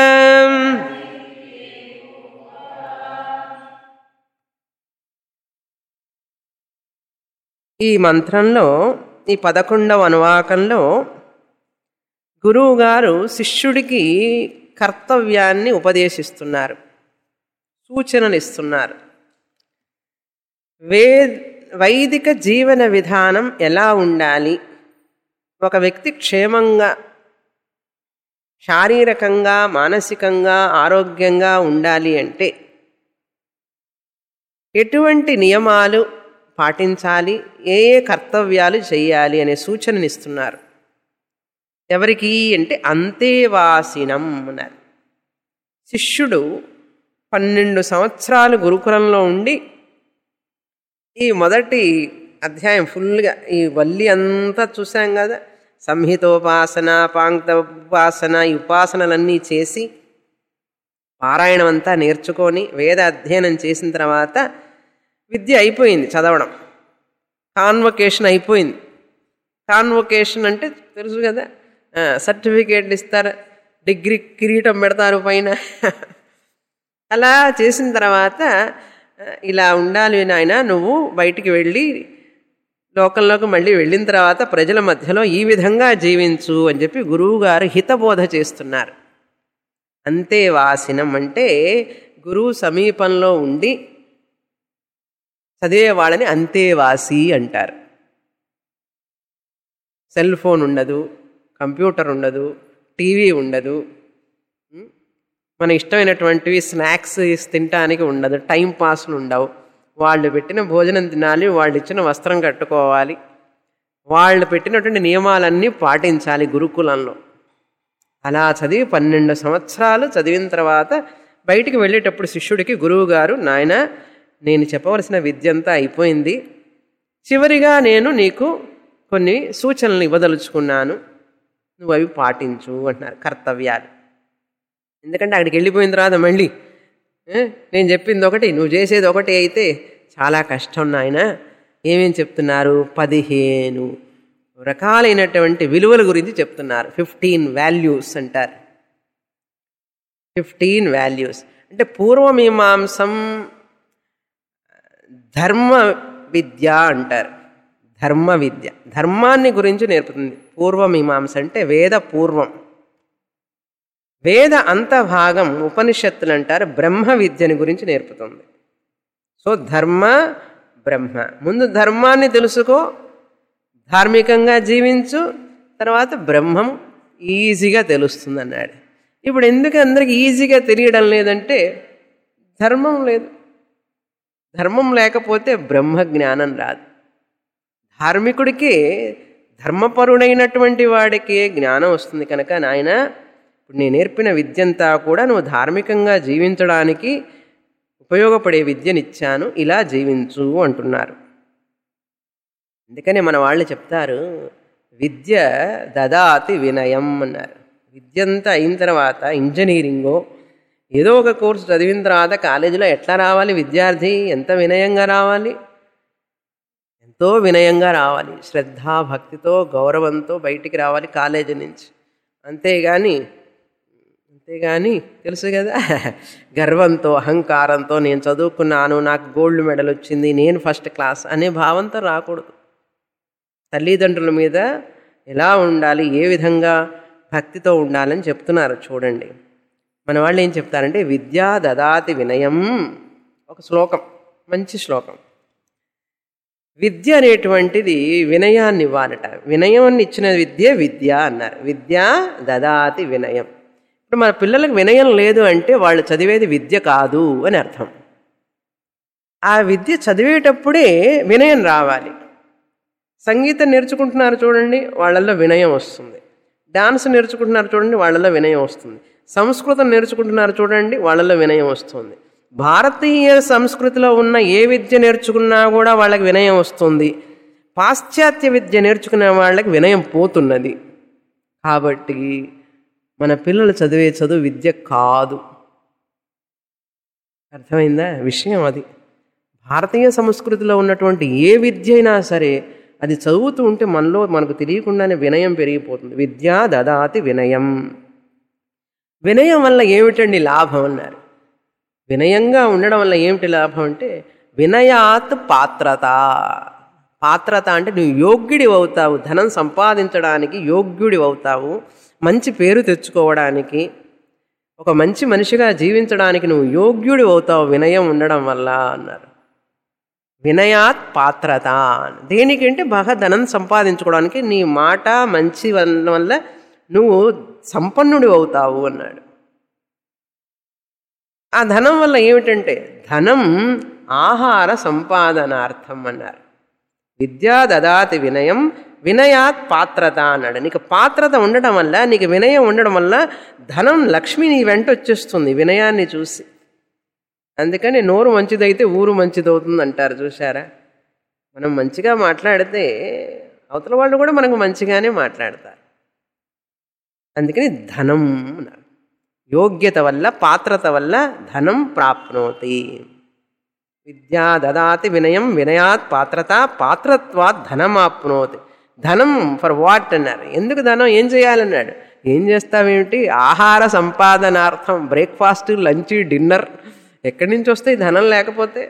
ఈ మంత్రంలో ఈ 11వ అనువాకంలో గురువుగారు శిష్యుడికి కర్తవ్యాన్ని ఉపదేశిస్తున్నారు, సూచనలు ఇస్తున్నారు. వైదిక జీవన విధానం ఎలా ఉండాలి, ఒక వ్యక్తి క్షేమంగా శారీరకంగా మానసికంగా ఆరోగ్యంగా ఉండాలి అంటే ఎటువంటి నియమాలు పాటించాలి, ఏ ఏ కర్తవ్యాలు చేయాలి అనే సూచననిస్తున్నారు. ఎవరికి అంటే అంతేవాసినం అన్నారు. శిష్యుడు 12 సంవత్సరాలు గురుకులంలో ఉండి ఈ మొదటి అధ్యాయం ఫుల్గా ఈ వల్లి అంతా చూసాం కదా, సంహితోపాసన పాంక్తోపాసన ఈ ఉపాసనలన్నీ చేసి పారాయణం అంతా నేర్చుకొని వేద అధ్యయనం చేసిన తర్వాత విద్య అయిపోయింది, చదవడం కాన్వొకేషన్ అయిపోయింది. కాన్వొకేషన్ అంటే తెలుసు కదా, సర్టిఫికేట్లు ఇస్తారు, డిగ్రీ కిరీటం పెడతారు పైన. అలా చేసిన తర్వాత ఇలా ఉండాలి నాయన, నువ్వు బయటికి వెళ్ళి లోకంలోకి మళ్ళీ వెళ్ళిన తర్వాత ప్రజల మధ్యలో ఈ విధంగా జీవించు అని చెప్పి గురువుగారు హితబోధ చేస్తున్నారు. అంతేవాసినం అంటే గురువు సమీపంలో ఉండి చదివే వాళ్ళని అంతేవాసి అంటారు. సెల్ ఫోన్ ఉండదు, కంప్యూటర్ ఉండదు, టీవీ ఉండదు, మన ఇష్టమైనటువంటివి స్నాక్స్ తినటానికి ఉండదు, టైం పాస్లు ఉండవు. వాళ్ళు పెట్టిన భోజనం తినాలి, వాళ్ళు ఇచ్చిన వస్త్రం కట్టుకోవాలి, వాళ్ళు పెట్టినటువంటి నియమాలన్నీ పాటించాలి గురుకులంలో. అలా చదివి 12 సంవత్సరాలు చదివిన తర్వాత బయటికి వెళ్ళేటప్పుడు శిష్యుడికి గురువుగారు, నాయన నేను చెప్పవలసిన విద్య అంతా అయిపోయింది, చివరిగా నేను నీకు కొన్ని సూచనలు ఇవ్వదలుచుకున్నాను, నువ్వు అవి పాటించు అంటున్నారు, కర్తవ్యాలు. ఎందుకంటే అక్కడికి వెళ్ళిపోయిన తర్వాత మళ్ళీ నేను చెప్పింది ఒకటి నువ్వు చేసేది ఒకటి అయితే చాలా కష్టం నాయన. ఏమేం చెప్తున్నారు? 15 రకాలైనటువంటి విలువల గురించి చెప్తున్నారు. 15 వాల్యూస్ అంటారు. 15 వాల్యూస్ అంటే పూర్వమీమాంసం ధర్మ విద్య అంటారు. ధర్మ విద్య ధర్మాన్ని గురించి నేర్పుతుంది. పూర్వమీమాంస అంటే వేద పూర్వం, వేద అంతభాగం ఉపనిషత్తులు అంటారు బ్రహ్మ విద్యని గురించి నేర్పుతుంది. సో ధర్మ బ్రహ్మ, ముందు ధర్మాన్ని తెలుసుకో, ధార్మికంగా జీవించు, తర్వాత బ్రహ్మం ఈజీగా తెలుస్తుంది అన్నాడు. ఇప్పుడు ఎందుకు అందరికి ఈజీగా తెలియడం లేదంటే ధర్మం లేదు. ధర్మం లేకపోతే బ్రహ్మ జ్ఞానం రాదు. ధార్మికుడికి ధర్మపరుడైనటువంటి వాడికి జ్ఞానం వస్తుంది. కనుక నాయన ఇప్పుడు నేను నేర్పిన విద్యంతా కూడా నువ్వు ధార్మికంగా జీవించడానికి ఉపయోగపడే విద్యనిచ్చాను, ఇలా జీవించు అంటున్నారు. అందుకని మన వాళ్ళు చెప్తారు విద్య దదాతి వినయం అన్నారు. విద్యంతా అయిన తర్వాత ఇంజనీరింగో ఏదో ఒక కోర్సు చదివిన తర్వాత కాలేజీలో ఎట్లా రావాలి విద్యార్థి? ఎంత వినయంగా రావాలి, ఎంతో వినయంగా రావాలి, శ్రద్ధాభక్తితో గౌరవంతో బయటికి రావాలి కాలేజీ నుంచి. అంతేగాని తెలుసు కదా, గర్వంతో అహంకారంతో నేను చదువుకున్నాను, నాకు గోల్డ్ మెడల్ వచ్చింది, నేను ఫస్ట్ క్లాస్ అనే భావంతో రాకూడదు. తల్లిదండ్రుల మీద ఎలా ఉండాలి, ఏ విధంగా భక్తితో ఉండాలని చెప్తున్నారు చూడండి. మన వాళ్ళు ఏం చెప్తారంటే విద్యా దదాతి వినయం, ఒక శ్లోకం, మంచి శ్లోకం. విద్య అనేటువంటిది వినయాన్ని ఇవ్వాలట. వినయాన్ని ఇచ్చిన విద్య అన్నారు. విద్యా దదాతి వినయం. ఇప్పుడు మన పిల్లలకు వినయం లేదు అంటే వాళ్ళు చదివేది విద్య కాదు అని అర్థం. ఆ విద్య చదివేటప్పుడే వినయం రావాలి. సంగీతం నేర్చుకుంటున్నారు చూడండి, వాళ్ళల్లో వినయం వస్తుంది. డాన్స్ నేర్చుకుంటున్నారు చూడండి, వాళ్ళల్లో వినయం వస్తుంది. సంస్కృతం నేర్చుకుంటున్నారు చూడండి, వాళ్ళల్లో వినయం వస్తుంది. భారతీయ సంస్కృతిలో ఉన్న ఏ విద్య నేర్చుకున్నా కూడా వాళ్ళకి వినయం వస్తుంది. పాశ్చాత్య విద్య నేర్చుకునే వాళ్ళకి వినయం పోతున్నది. కాబట్టి మన పిల్లలు చదివే చదువు విద్య కాదు. అర్థమైందా విషయం? అది భారతీయ సంస్కృతిలో ఉన్నటువంటి ఏ విద్య అయినా సరే అది చదువుతూ ఉంటే మనకు తెలియకుండానే వినయం పెరిగిపోతుంది. విద్యా దదాతి వినయం. వినయం వల్ల ఏమిటండి లాభం అన్నారు. వినయంగా ఉండడం వల్ల ఏమిటి లాభం అంటే వినయాత్ పాత్రత. పాత్రత అంటే నువ్వు యోగ్యుడి అవుతావు, ధనం సంపాదించడానికి యోగ్యుడి అవుతావు, మంచి పేరు తెచ్చుకోవడానికి, ఒక మంచి మనిషిగా జీవించడానికి నువ్వు యోగ్యుడి అవుతావు వినయం ఉండడం వల్ల అన్నారు. వినయాత్ పాత్రత దేనికంటే బాగా ధనం సంపాదించుకోవడానికి, నీ మాట మంచి వల్ల నువ్వు సంపన్నుడి అవుతావు అన్నాడు. ఆ ధనం వల్ల ఏమిటంటే ధనం ఆహార సంపాదనార్థం అన్నారు. విద్యా దదాతి వినయం వినయాత్ పాత్రత అన్నాడు. నీకు పాత్రత ఉండడం వల్ల, నీకు వినయం ఉండడం వల్ల ధనం లక్ష్మి నీ వెంట వచ్చేస్తుంది వినయాన్ని చూసి. అందుకని నోరు మంచిదైతే ఊరు మంచిదవుతుంది అంటారు చూసారా. మనం మంచిగా మాట్లాడితే అవతల వాళ్ళు కూడా మనకు మంచిగానే మాట్లాడతారు. అందుకని ధనం అన్నారు. యోగ్యత వల్ల, పాత్రత వల్ల ధనం ప్రాప్నోతి. విద్యా దదాతి వినయం వినయాత్ పాత్రత పాత్రత్వాత్ ధనమాప్నోతి. ధనం ఫర్ వాట్ అన్నారు. ఎందుకు ధనం? ఏం చేయాలన్నాడు. ఏం చేస్తావేమిటి? ఆహార సంపాదనార్థం. బ్రేక్ఫాస్ట్, లంచ్, డిన్నర్ ఎక్కడి నుంచి వస్తాయి ధనం లేకపోతే?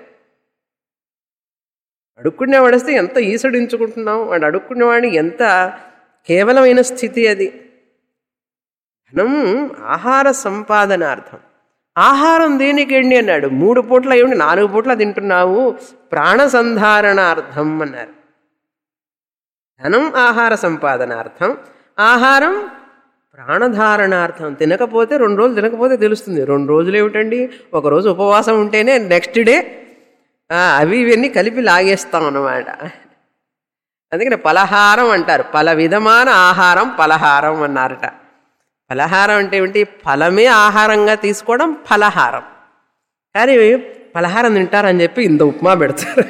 అడుక్కునే వాడిస్తే ఎంత ఈసడించుకుంటున్నాం. వాడు అడుక్కునేవాడిని ఎంత కేవలమైన స్థితి అది. ధనం ఆహార సంపాదనార్థం. ఆహారం దేనికండి అన్నాడు. 3 పూట్ల ఏమిటి 4 పూట్ల తింటున్నావు, ప్రాణసంధారణార్థం అన్నారు. ధనం ఆహార సంపాదనార్థం, ఆహారం ప్రాణధారణార్థం. తినకపోతే 2 రోజులు తినకపోతే తెలుస్తుంది. 2 రోజులు ఏమిటండి, ఒకరోజు ఉపవాసం ఉంటేనే నెక్స్ట్ డే అవి ఇవన్నీ కలిపి లాగేస్తాం అన్నమాట. అందుకని పలహారం అంటారు. పల విధమైన ఆహారం పలహారం అన్నారట. ఫలహారం అంటే ఏమిటి? ఫలమే ఆహారంగా తీసుకోవడం ఫలహారం. కానీ పలహారం తింటారని చెప్పి ఇంత ఉప్మా పెడతారు.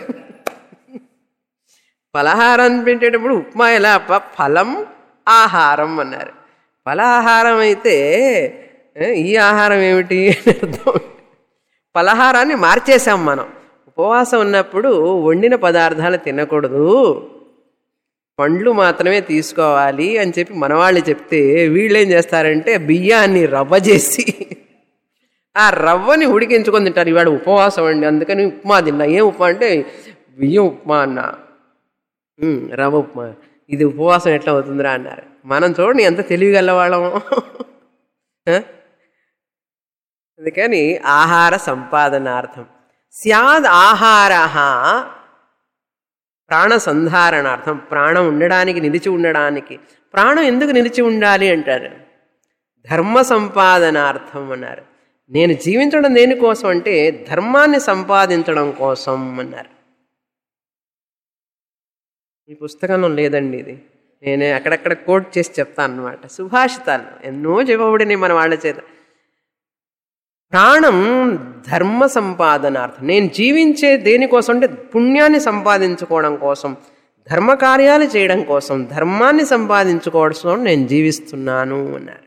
పలహారం పెట్టేటప్పుడు ఉప్మా ఎలా? ఫలం ఆహారం అన్నారు. ఫలాహారం అయితే ఈ ఆహారం ఏమిటి అని అర్థం. పలహారాన్ని మార్చేసాం మనం. ఉపవాసం ఉన్నప్పుడు వండిన పదార్థాలు తినకూడదు, పండ్లు మాత్రమే తీసుకోవాలి అని చెప్పి మనవాళ్ళు చెప్తే వీళ్ళేం చేస్తారంటే బియ్యాన్ని రవ్వ చేసి ఆ రవ్వని ఉడికించుకొని తింటారు. ఇవాడు ఉపవాసం అండి అందుకని ఉప్మా తిన్నా. ఏం ఉప్మా అంటే బియ్యం ఉప్మా అన్నా, రవ్వ ఉప్మా. ఇది ఉపవాసం ఎట్లా అవుతుందిరా అన్నారు. మనం చూడండి ఎంత తెలివిగలవాళ్ళం. అందుకని ఆహార సంపాదనార్థం. స్యాద్ ఆహార ప్రాణసంధారణార్థం. ప్రాణం ఉండడానికి, నిలిచి ఉండడానికి. ప్రాణం ఎందుకు నిలిచి ఉండాలి అంటారు? ధర్మ సంపాదనార్థం అన్నారు. నేను జీవించడం దేనికోసం అంటే ధర్మాన్ని సంపాదించడం కోసం అన్నారు. ఈ పుస్తకంలో లేదండి ఇది, నేను అక్కడక్కడ కోట్ చేసి చెప్తాను అన్నమాట. సుభాషితాలు ఎన్నో చెప్పబడినాయి మన వాళ్ళ చేత. ప్రాణం ధర్మ సంపాదనార్థం. నేను జీవించే దేనికోసం అంటే పుణ్యాన్ని సంపాదించుకోవడం కోసం, ధర్మకార్యాలు చేయడం కోసం, ధర్మాన్ని సంపాదించుకోవడం నేను జీవిస్తున్నాను అన్నారు.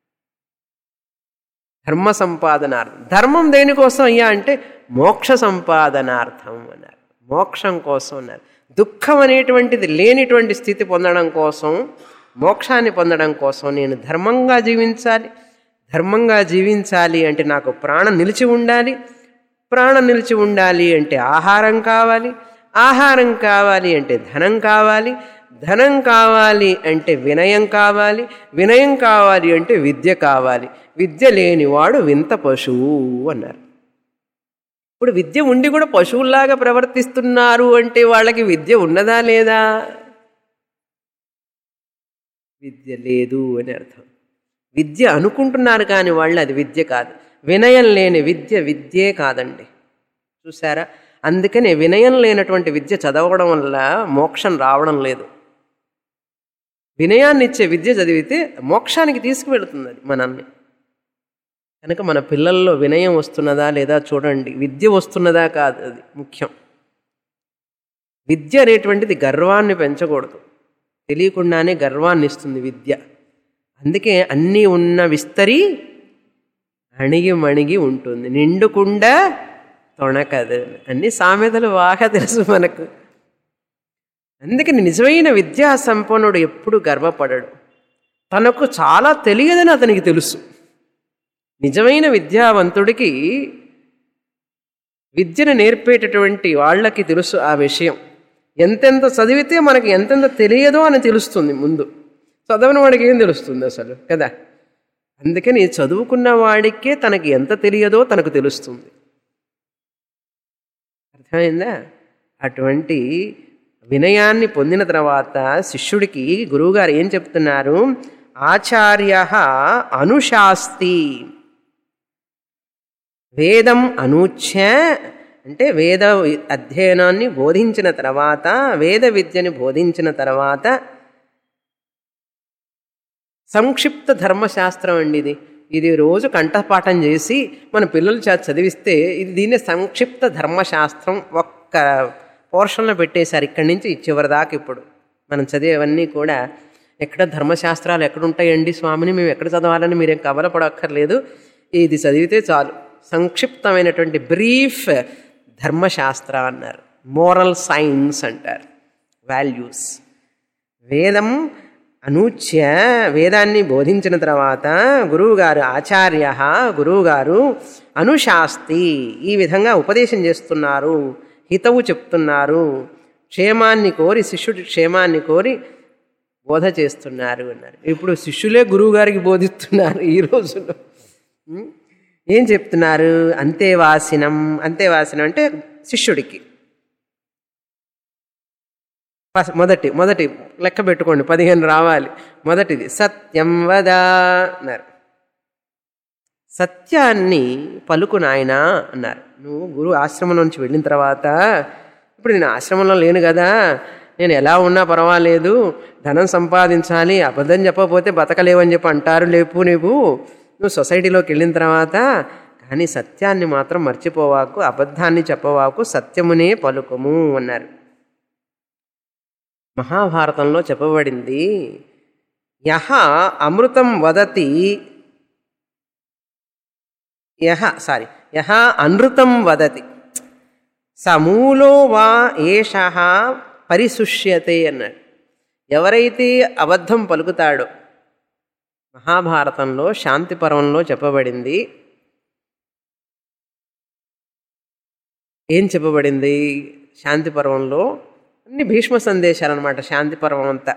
ధర్మ సంపాదనార్థం. ధర్మం దేనికోసం అయ్యా అంటే మోక్ష సంపాదనార్థం అన్నారు. మోక్షం కోసం అన్నారు. దుఃఖం అనేటువంటిది లేనిటువంటి స్థితి పొందడం కోసం, మోక్షాన్ని పొందడం కోసం నేను ధర్మంగా జీవించాలి. ధర్మంగా జీవించాలి అంటే నాకు ప్రాణం నిలిచి ఉండాలి. ప్రాణం నిలిచి ఉండాలి అంటే ఆహారం కావాలి. ఆహారం కావాలి అంటే ధనం కావాలి. ధనం కావాలి అంటే వినయం కావాలి. వినయం కావాలి అంటే విద్య కావాలి. విద్య లేనివాడు వింత పశువు అన్నారు. ఇప్పుడు విద్య ఉండి కూడా పశువుల్లాగా ప్రవర్తిస్తున్నారు అంటే వాళ్ళకి విద్య ఉన్నదా లేదా? విద్య లేదు అని అర్థం. విద్య అనుకుంటున్నారు కానీ వాళ్ళు అది విద్య కాదు. వినయం లేని విద్య విద్యే కాదండి. చూసారా? అందుకని వినయం లేనటువంటి విద్య చదవడం వల్ల మోక్షం రావడం లేదు. వినయాన్ని ఇచ్చే విద్య చదివితే మోక్షానికి తీసుకువెళుతుంది అది మనల్ని. కనుక మన పిల్లల్లో వినయం వస్తున్నదా లేదా చూడండి, విద్య వస్తున్నదా కాదు అది ముఖ్యం. విద్య అనేటువంటిది గర్వాన్ని పెంచకూడదు, తెలియకుండానే గర్వాన్ని ఇస్తుంది విద్య. అందుకే అన్నీ ఉన్న విస్తరి అణిగి మణిగి ఉంటుంది, నిండుకుండా తొణకదు. అన్ని సామెతలు బాగా తెలుసు మనకు. అందుకని నిజమైన విద్యా సంపన్నుడు ఎప్పుడు గర్వపడడు. తనకు చాలా తెలియదని అతనికి తెలుసు. నిజమైన విద్యావంతుడికి విద్యను నేర్పేటటువంటి వాళ్ళకి తెలుసు ఆ విషయం. ఎంతెంత చదివితే మనకి ఎంతెంత తెలియదో అని తెలుస్తుంది. ముందు చదవని వాడికి ఏం తెలుస్తుంది అసలు కదా. అందుకని చదువుకున్న వాడికే తనకి ఎంత తెలియదో తనకు తెలుస్తుంది. అర్థమైందా? అటువంటి వినయాన్ని పొందిన తర్వాత శిష్యుడికి గురువుగారు ఏం చెప్తున్నారు? ఆచార్య అనుశాస్తి. వేదం అనూచ్య అంటే వేద అధ్యయనాన్ని బోధించిన తర్వాత, వేద విద్యని బోధించిన తర్వాత, సంక్షిప్త ధర్మశాస్త్రం అండి ఇది. ఇది రోజు కంఠపాఠం చేసి మన పిల్లలు చదివిస్తే దీన్నే సంక్షిప్త ధర్మశాస్త్రం ఒక్క పోర్షన్లో పెట్టేశారు. ఇక్కడి నుంచి చివరి దాకా ఇప్పుడు మనం చదివేవన్నీ కూడా ఎక్కడ ధర్మశాస్త్రాలు ఎక్కడుంటాయండి స్వామిని, మేము ఎక్కడ చదవాలని మీరేం కవలపడక్కర్లేదు, ఇది చదివితే చాలు. సంక్షిప్తమైనటువంటి బ్రీఫ్ ధర్మశాస్త్ర అన్నారు. మోరల్ సైన్స్ అంటారు, వాల్యూస్. వేదం అనూచ్య, వేదాన్ని బోధించిన తర్వాత గురువుగారు ఆచార్య గురువుగారు అనుశాస్తి, ఈ విధంగా ఉపదేశం చేస్తున్నారు, హితవు చెప్తున్నారు, క్షేమాన్ని కోరి, శిష్యుడి క్షేమాన్ని కోరి బోధ చేస్తున్నారు అన్నారు. ఇప్పుడు శిష్యులే గురువుగారికి బోధిస్తున్నారు ఈ రోజుల్లో. ఏం చెప్తున్నారు? అంతేవాసినం. అంతేవాసినం అంటే శిష్యుడికి మొదటి లెక్క పెట్టుకోండి, 15 రావాలి. మొదటిది సత్యం వద అన్నారు. సత్యాన్ని పలుకు నాయనా అన్నారు. నువ్వు గురువు ఆశ్రమం నుంచి వెళ్ళిన తర్వాత, ఇప్పుడు నేను ఆశ్రమంలో లేను కదా, నేను ఎలా ఉన్నా పర్వాలేదు, ధనం సంపాదించాలి, అబద్ధం చెప్పకపోతే బతకలేవని చెప్పి అంటారు నువ్వు సొసైటీలోకి వెళ్ళిన తర్వాత, కానీ సత్యాన్ని మాత్రం మర్చిపోవాకు, అబద్ధాన్ని చెప్పవాకు, సత్యమునే పలుకుము అన్నారు. మహాభారతంలో చెప్పబడింది, యహ అమృతం వదతి, యహ అనృతం వదతి సమూలో వా ఏషః పరిశుష్యతే అన్నాడు. ఎవరైతే అబద్ధం పలుకుతాడో, మహాభారతంలో శాంతి పర్వంలో చెప్పబడింది. ఏం చెప్పబడింది శాంతి పర్వంలో? అన్ని భీష్మ సందేశాలు అన్నమాట శాంతి పర్వం అంతా.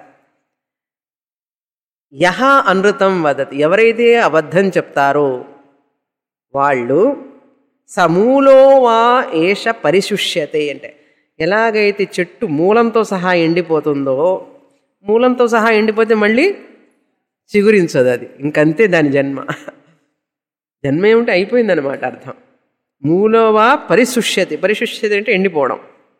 యహ అనృతం వదతి, ఎవరైతే అబద్ధం చెప్తారో వాళ్ళు సమూలో వా ఏష పరిశుష్యతే అంటే, ఎలాగైతే చెట్టు మూలంతో సహా ఎండిపోతుందో, మూలంతో సహా ఎండిపోతే మళ్ళీ చిగురించదు అది, ఇంకంతే దాని జన్మ. జన్మ ఏమిటి? అయిపోయిందనమాట అర్థం. మూలోవా పరిశుష్యతి, పరిశుష్యతి అంటే ఎండిపోవడం.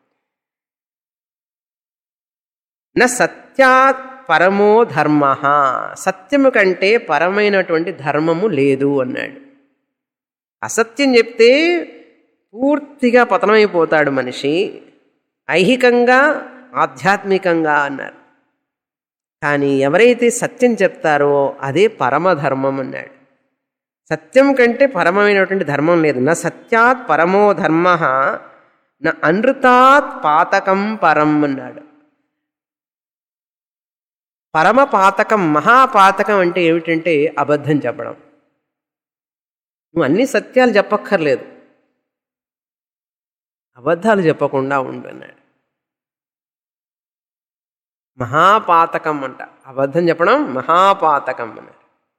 నా సత్యాత్ పరమో ధర్మ, సత్యము కంటే పరమైనటువంటి ధర్మము లేదు అన్నాడు. అసత్యం చెప్తే పూర్తిగా పతనమైపోతాడు మనిషి, ఐహికంగా ఆధ్యాత్మికంగా అన్నారు. కానీ ఎవరైతే సత్యం చెప్తారో అదే పరమధర్మం అన్నాడు. సత్యం కంటే పరమైనటువంటి ధర్మం లేదు. నా సత్యాత్ పరమో ధర్మ నా అనృతాత్ పాతకం పరం అన్నాడు. పరమ పాతకం, మహాపాతకం అంటే ఏమిటంటే అబద్ధం చెప్పడం. నువ్వు అన్ని సత్యాలు చెప్పక్కర్లేదు, అబద్ధాలు చెప్పకుండా ఉండు అన్నాడు. మహాపాతకం అంట, అబద్ధం చెప్పడం మహాపాతకం అన్నాడు.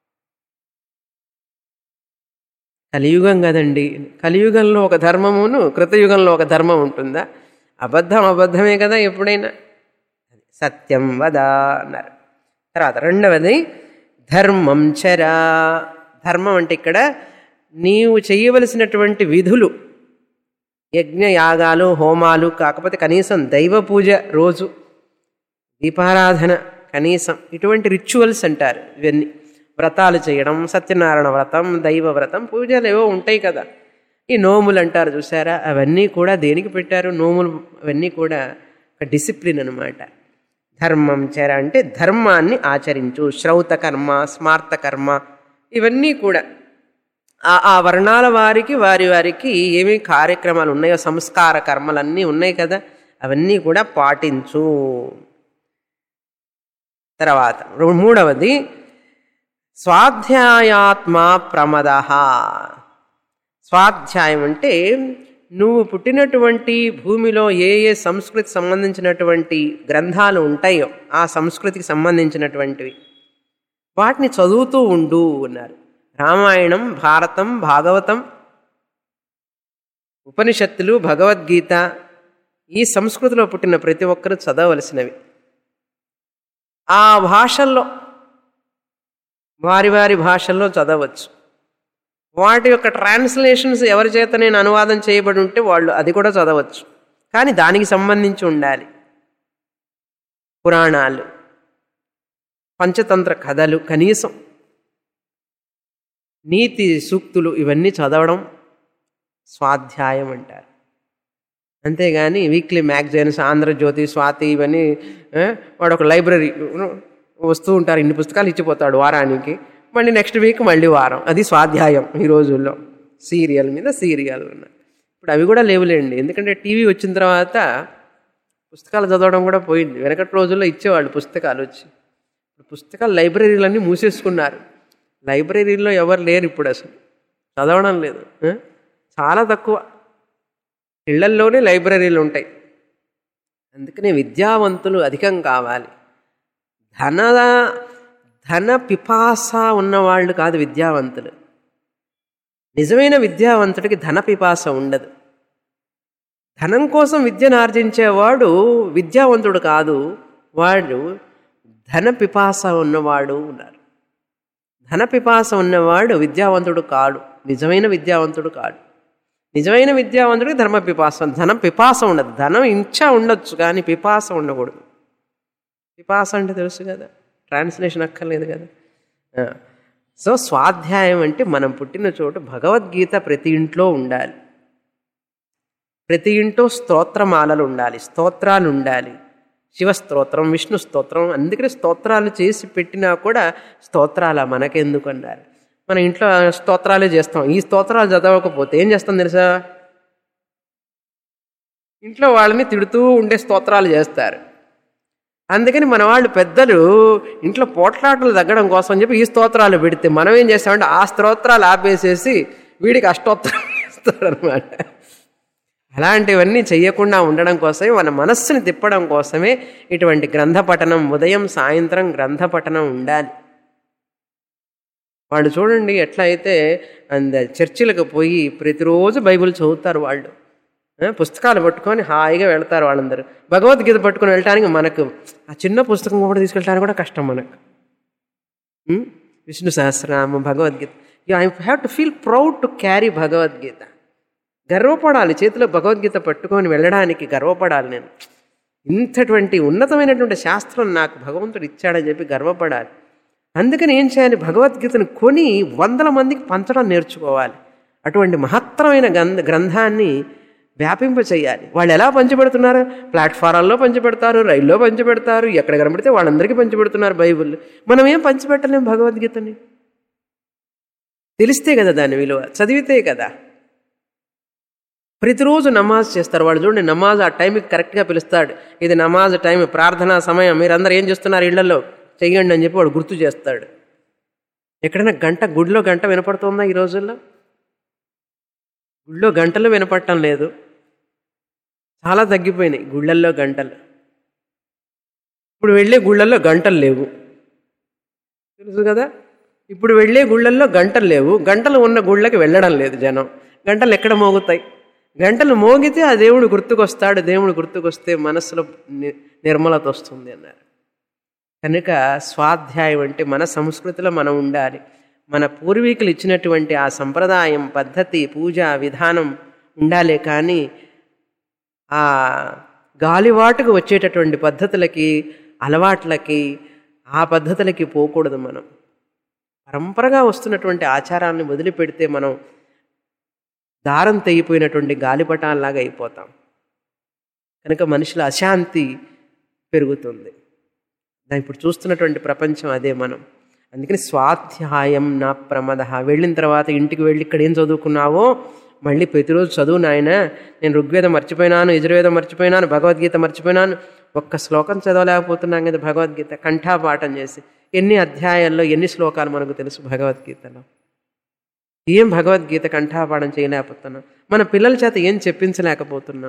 కలియుగం కదండి, కలియుగంలో ఒక ధర్మమును కృతయుగంలో ఒక ధర్మం ఉంటుందా? అబద్ధమే కదా ఎప్పుడైనా. సత్యం వద అన్నారు. తర్వాత రెండవది ధర్మం చరా. ధర్మం అంటే ఇక్కడ నీవు చేయవలసినటువంటి విధులు, యజ్ఞయాగాలు హోమాలు కాకపోతే కనీసం దైవ పూజ రోజు దీపారాధన కనీసం ఇటువంటి రిచువల్స్ అంటారు ఇవన్నీ. వ్రతాలు చేయడం, సత్యనారాయణ వ్రతం, దైవ వ్రతం, పూజలు ఏవో ఉంటాయి కదా. ఈ నోములు అంటారు చూసారా, అవన్నీ కూడా దేనికి పెట్టారు? నోములు అవన్నీ కూడా ఒక డిసిప్లిన్ అనమాట. ధర్మం చర అంటే ధర్మాన్ని ఆచరించు. శ్రౌత కర్మ, స్మార్త కర్మ, ఇవన్నీ కూడా ఆ వర్ణాల వారికి వారికి ఏమేమి కార్యక్రమాలు ఉన్నాయో, సంస్కార కర్మలన్నీ ఉన్నాయి కదా, అవన్నీ కూడా పాటించు. తర్వాత మూడవది స్వాధ్యాయాత్మ ప్రమద. స్వాధ్యాయం అంటే నువ్వు పుట్టినటువంటి భూమిలో ఏ ఏ సంస్కృతికి సంబంధించినటువంటి గ్రంథాలు ఉంటాయో ఆ సంస్కృతికి సంబంధించినటువంటివి వాటిని చదువుతూ ఉండు అన్నారు. రామాయణం, భారతం, భాగవతం, ఉపనిషత్తులు, భగవద్గీత ఈ సంస్కృతిలో పుట్టిన ప్రతి ఒక్కరూ చదవలసినవి. ఆ భాషల్లో వారి భాషల్లో చదవచ్చు. వాటి యొక్క ట్రాన్స్లేషన్స్ ఎవరి చేత నేను అనువాదం చేయబడి ఉంటే వాళ్ళు అది కూడా చదవచ్చు. కానీ దానికి సంబంధించి ఉండాలి. పురాణాలు, పంచతంత్ర కథలు, కనీసం నీతి సూక్తులు ఇవన్నీ చదవడం స్వాధ్యాయం అంటారు. అంతేగాని వీక్లీ మ్యాగజైన్స్, ఆంధ్రజ్యోతి, స్వాతి ఇవన్నీ వాడు ఒక లైబ్రరీ వస్తూ ఉంటారు, ఇన్ని పుస్తకాలు ఇచ్చిపోతాడు వారానికి, మళ్ళీ నెక్స్ట్ వీక్ మళ్ళీ వారం. అది స్వాధ్యాయం ఈ రోజుల్లో. సీరియల్ మీద సీరియల్ ఉన్నాయి. ఇప్పుడు అవి కూడా లేవులేండి, ఎందుకంటే టీవీ వచ్చిన తర్వాత పుస్తకాలు చదవడం కూడా పోయింది. వెనకటి రోజుల్లో ఇచ్చేవాళ్ళు పుస్తకాలు వచ్చి. పుస్తకాలు లైబ్రరీలన్నీ మూసేసుకున్నారు. లైబ్రరీలో ఎవరు లేరు ఇప్పుడు, అసలు చదవడం లేదు, చాలా తక్కువ. ఇళ్లల్లోనే లైబ్రరీలు ఉంటాయి. అందుకనే విద్యావంతులు అధికం కావాలి. ధన పిపాస ఉన్నవాళ్ళు కాదు విద్యావంతులు. నిజమైన విద్యావంతుడికి ధన పిపాస ఉండదు. ధనం కోసం విద్యను ఆర్జించేవాడు విద్యావంతుడు కాదు, వాడు ధన పిపాస ఉన్నవాడు ఉన్నారు. ధన పిపాస ఉన్నవాడు విద్యావంతుడు కాడు, నిజమైన విద్యావంతుడు కాడు. నిజమైన విద్యావంతుడికి ధర్మ పిపాస, ధనం పిపాస ఉండదు. ధనం ఇంచా ఉండొచ్చు కానీ పిపాస ఉండకూడదు. పిపాస అంటే తెలుసు కదా, ట్రాన్స్లేషన్ అక్కర్లేదు కదా. సో స్వాధ్యాయం అంటే మనం పుట్టిన చోటు భగవద్గీత ప్రతి ఇంట్లో ఉండాలి. ప్రతి ఇంట్లో స్తోత్రమాలలు ఉండాలి, స్తోత్రాలు ఉండాలి. శివస్తోత్రం, విష్ణు స్తోత్రం. అందుకనే స్తోత్రాలు చేసి పెట్టినా కూడా స్తోత్రాల మనకెందుకు అన్నారు. మన ఇంట్లో స్తోత్రాలే చేస్తాం. ఈ స్తోత్రాలు చదవకపోతే ఏం చేస్తాం తెలుసా? ఇంట్లో వాళ్ళని తిడుతూ ఉండే స్తోత్రాలు చేస్తారు. అందుకని మన వాళ్ళు పెద్దలు ఇంట్లో పోట్లాటలు తగ్గడం కోసం చెప్పి ఈ స్తోత్రాలు పెడితే మనం ఏం చేస్తామంటే ఆ స్తోత్రాలు ఆపేసేసి వీడికి అష్టోత్తరం చేస్తారనమాట. అలాంటివన్నీ చెయ్యకుండా ఉండడం కోసమే, మన మనస్సుని తిప్పడం కోసమే ఇటువంటి గ్రంథ పఠనం, ఉదయం సాయంత్రం గ్రంథ పఠనం ఉండాలి. వాళ్ళు చూడండి ఎట్లా అయితే చర్చిలకు పోయి ప్రతిరోజు బైబిల్ చదువుతారు. వాళ్ళు పుస్తకాలు పట్టుకొని హాయిగా వెళ్తారు. వాళ్ళందరూ భగవద్గీత పట్టుకొని వెళ్ళటానికి మనకు ఆ చిన్న పుస్తకం కూడా తీసుకెళ్ళడానికి కూడా కష్టం మనకు. Vishnu Sahasranamam, Bhagavad Gita. I have to feel proud to carry Bhagavad Gita. గర్వపడాలి, చేతిలో భగవద్గీత పట్టుకొని వెళ్ళడానికి గర్వపడాలి. నేను ఇంతటువంటి ఉన్నతమైనటువంటి శాస్త్రం నాకు భగవంతుడు ఇచ్చాడని చెప్పి గర్వపడాలి. అందుకని ఏం చేయాలి? భగవద్గీతను కొని 100 మందికి పంచడం నేర్చుకోవాలి. అటువంటి మహత్తరమైన గ్రంథాన్ని వ్యాపింప చేయాలి. వాళ్ళు ఎలా పంచిపెడుతున్నారు? ప్లాట్ఫారాల్లో పంచిపెడతారు, రైల్లో పంచిపెడతారు, ఎక్కడ కనబడితే వాళ్ళందరికీ పంచిపెడుతున్నారు బైబిల్. మనం ఏం పంచిపెట్టలేం భగవద్గీతని. తెలిస్తే కదా దాని విలువ, చదివితే కదా. ప్రతిరోజు నమాజ్ చేస్తారు వాళ్ళు. చూడండి, నమాజ్ ఆ టైంకి కరెక్ట్గా పిలుస్తాడు. ఇది నమాజ్ టైం, ప్రార్థనా సమయం, మీరందరూ ఏం చేస్తున్నారు ఇళ్లలో చెయ్యండి అని చెప్పి వాడు గుర్తు చేస్తాడు. ఎక్కడైనా గుడిలో గంట వినపడుతుందా ఈ రోజుల్లో? గుళ్ళో గంటలు వినపడటం లేదు, చాలా తగ్గిపోయినాయి గుళ్ళల్లో గంటలు. ఇప్పుడు వెళ్ళే గుళ్ళల్లో గంటలు లేవు, తెలుసు కదా. ఇప్పుడు వెళ్ళే గుళ్ళల్లో గంటలు లేవు, గంటలు ఉన్న గుళ్ళకి వెళ్ళడం లేదు జనం. గంటలు ఎక్కడ మోగుతాయి? గంటలు మోగితే ఆ దేవుడు గుర్తుకొస్తాడు. దేవుడు గుర్తుకొస్తే మనస్సులో నిర్మలత వస్తుంది అన్నారు. కనుక స్వాధ్యాయం అంటే మన సంస్కృతిలో మనం ఉండాలి. మన పూర్వీకులు ఇచ్చినటువంటి ఆ సంప్రదాయం, పద్ధతి, పూజ విధానం ఉండాలే కానీ ఆ గాలివాటుకు వచ్చేటటువంటి పద్ధతులకి అలవాట్లకి ఆ పద్ధతులకి పోకూడదు. మనం పరంపరగా వస్తున్నటువంటి ఆచారాన్ని వదిలిపెడితే మనం దారం తెగిపోయినటువంటి గాలిపటాల్లాగా అయిపోతాం. కనుక మనుషుల అశాంతి పెరుగుతుంది. ఇప్పుడు చూస్తున్నటువంటి ప్రపంచం అదే. మనం అందుకని స్వాధ్యాయం నా ప్రమద. వెళ్ళిన తర్వాత ఇంటికి వెళ్ళి ఇక్కడ ఏం చదువుకున్నావో మళ్ళీ ప్రతిరోజు చదువు నాయన. నేను ఋగ్వేదం మర్చిపోయినాను, యజుర్వేదం మర్చిపోయినాను, భగవద్గీత మర్చిపోయినాను. ఒక్క శ్లోకం చదవలేకపోతున్నాం కదా భగవద్గీత కంఠాపాఠం చేసి. ఎన్ని అధ్యాయాల్లో ఎన్ని శ్లోకాలు మనకు తెలుసు భగవద్గీతలో. ఏం భగవద్గీత కంఠాపాఠం చేయలేకపోతున్నాం. మన పిల్లల చేత ఏం చెప్పించలేకపోతున్నాం.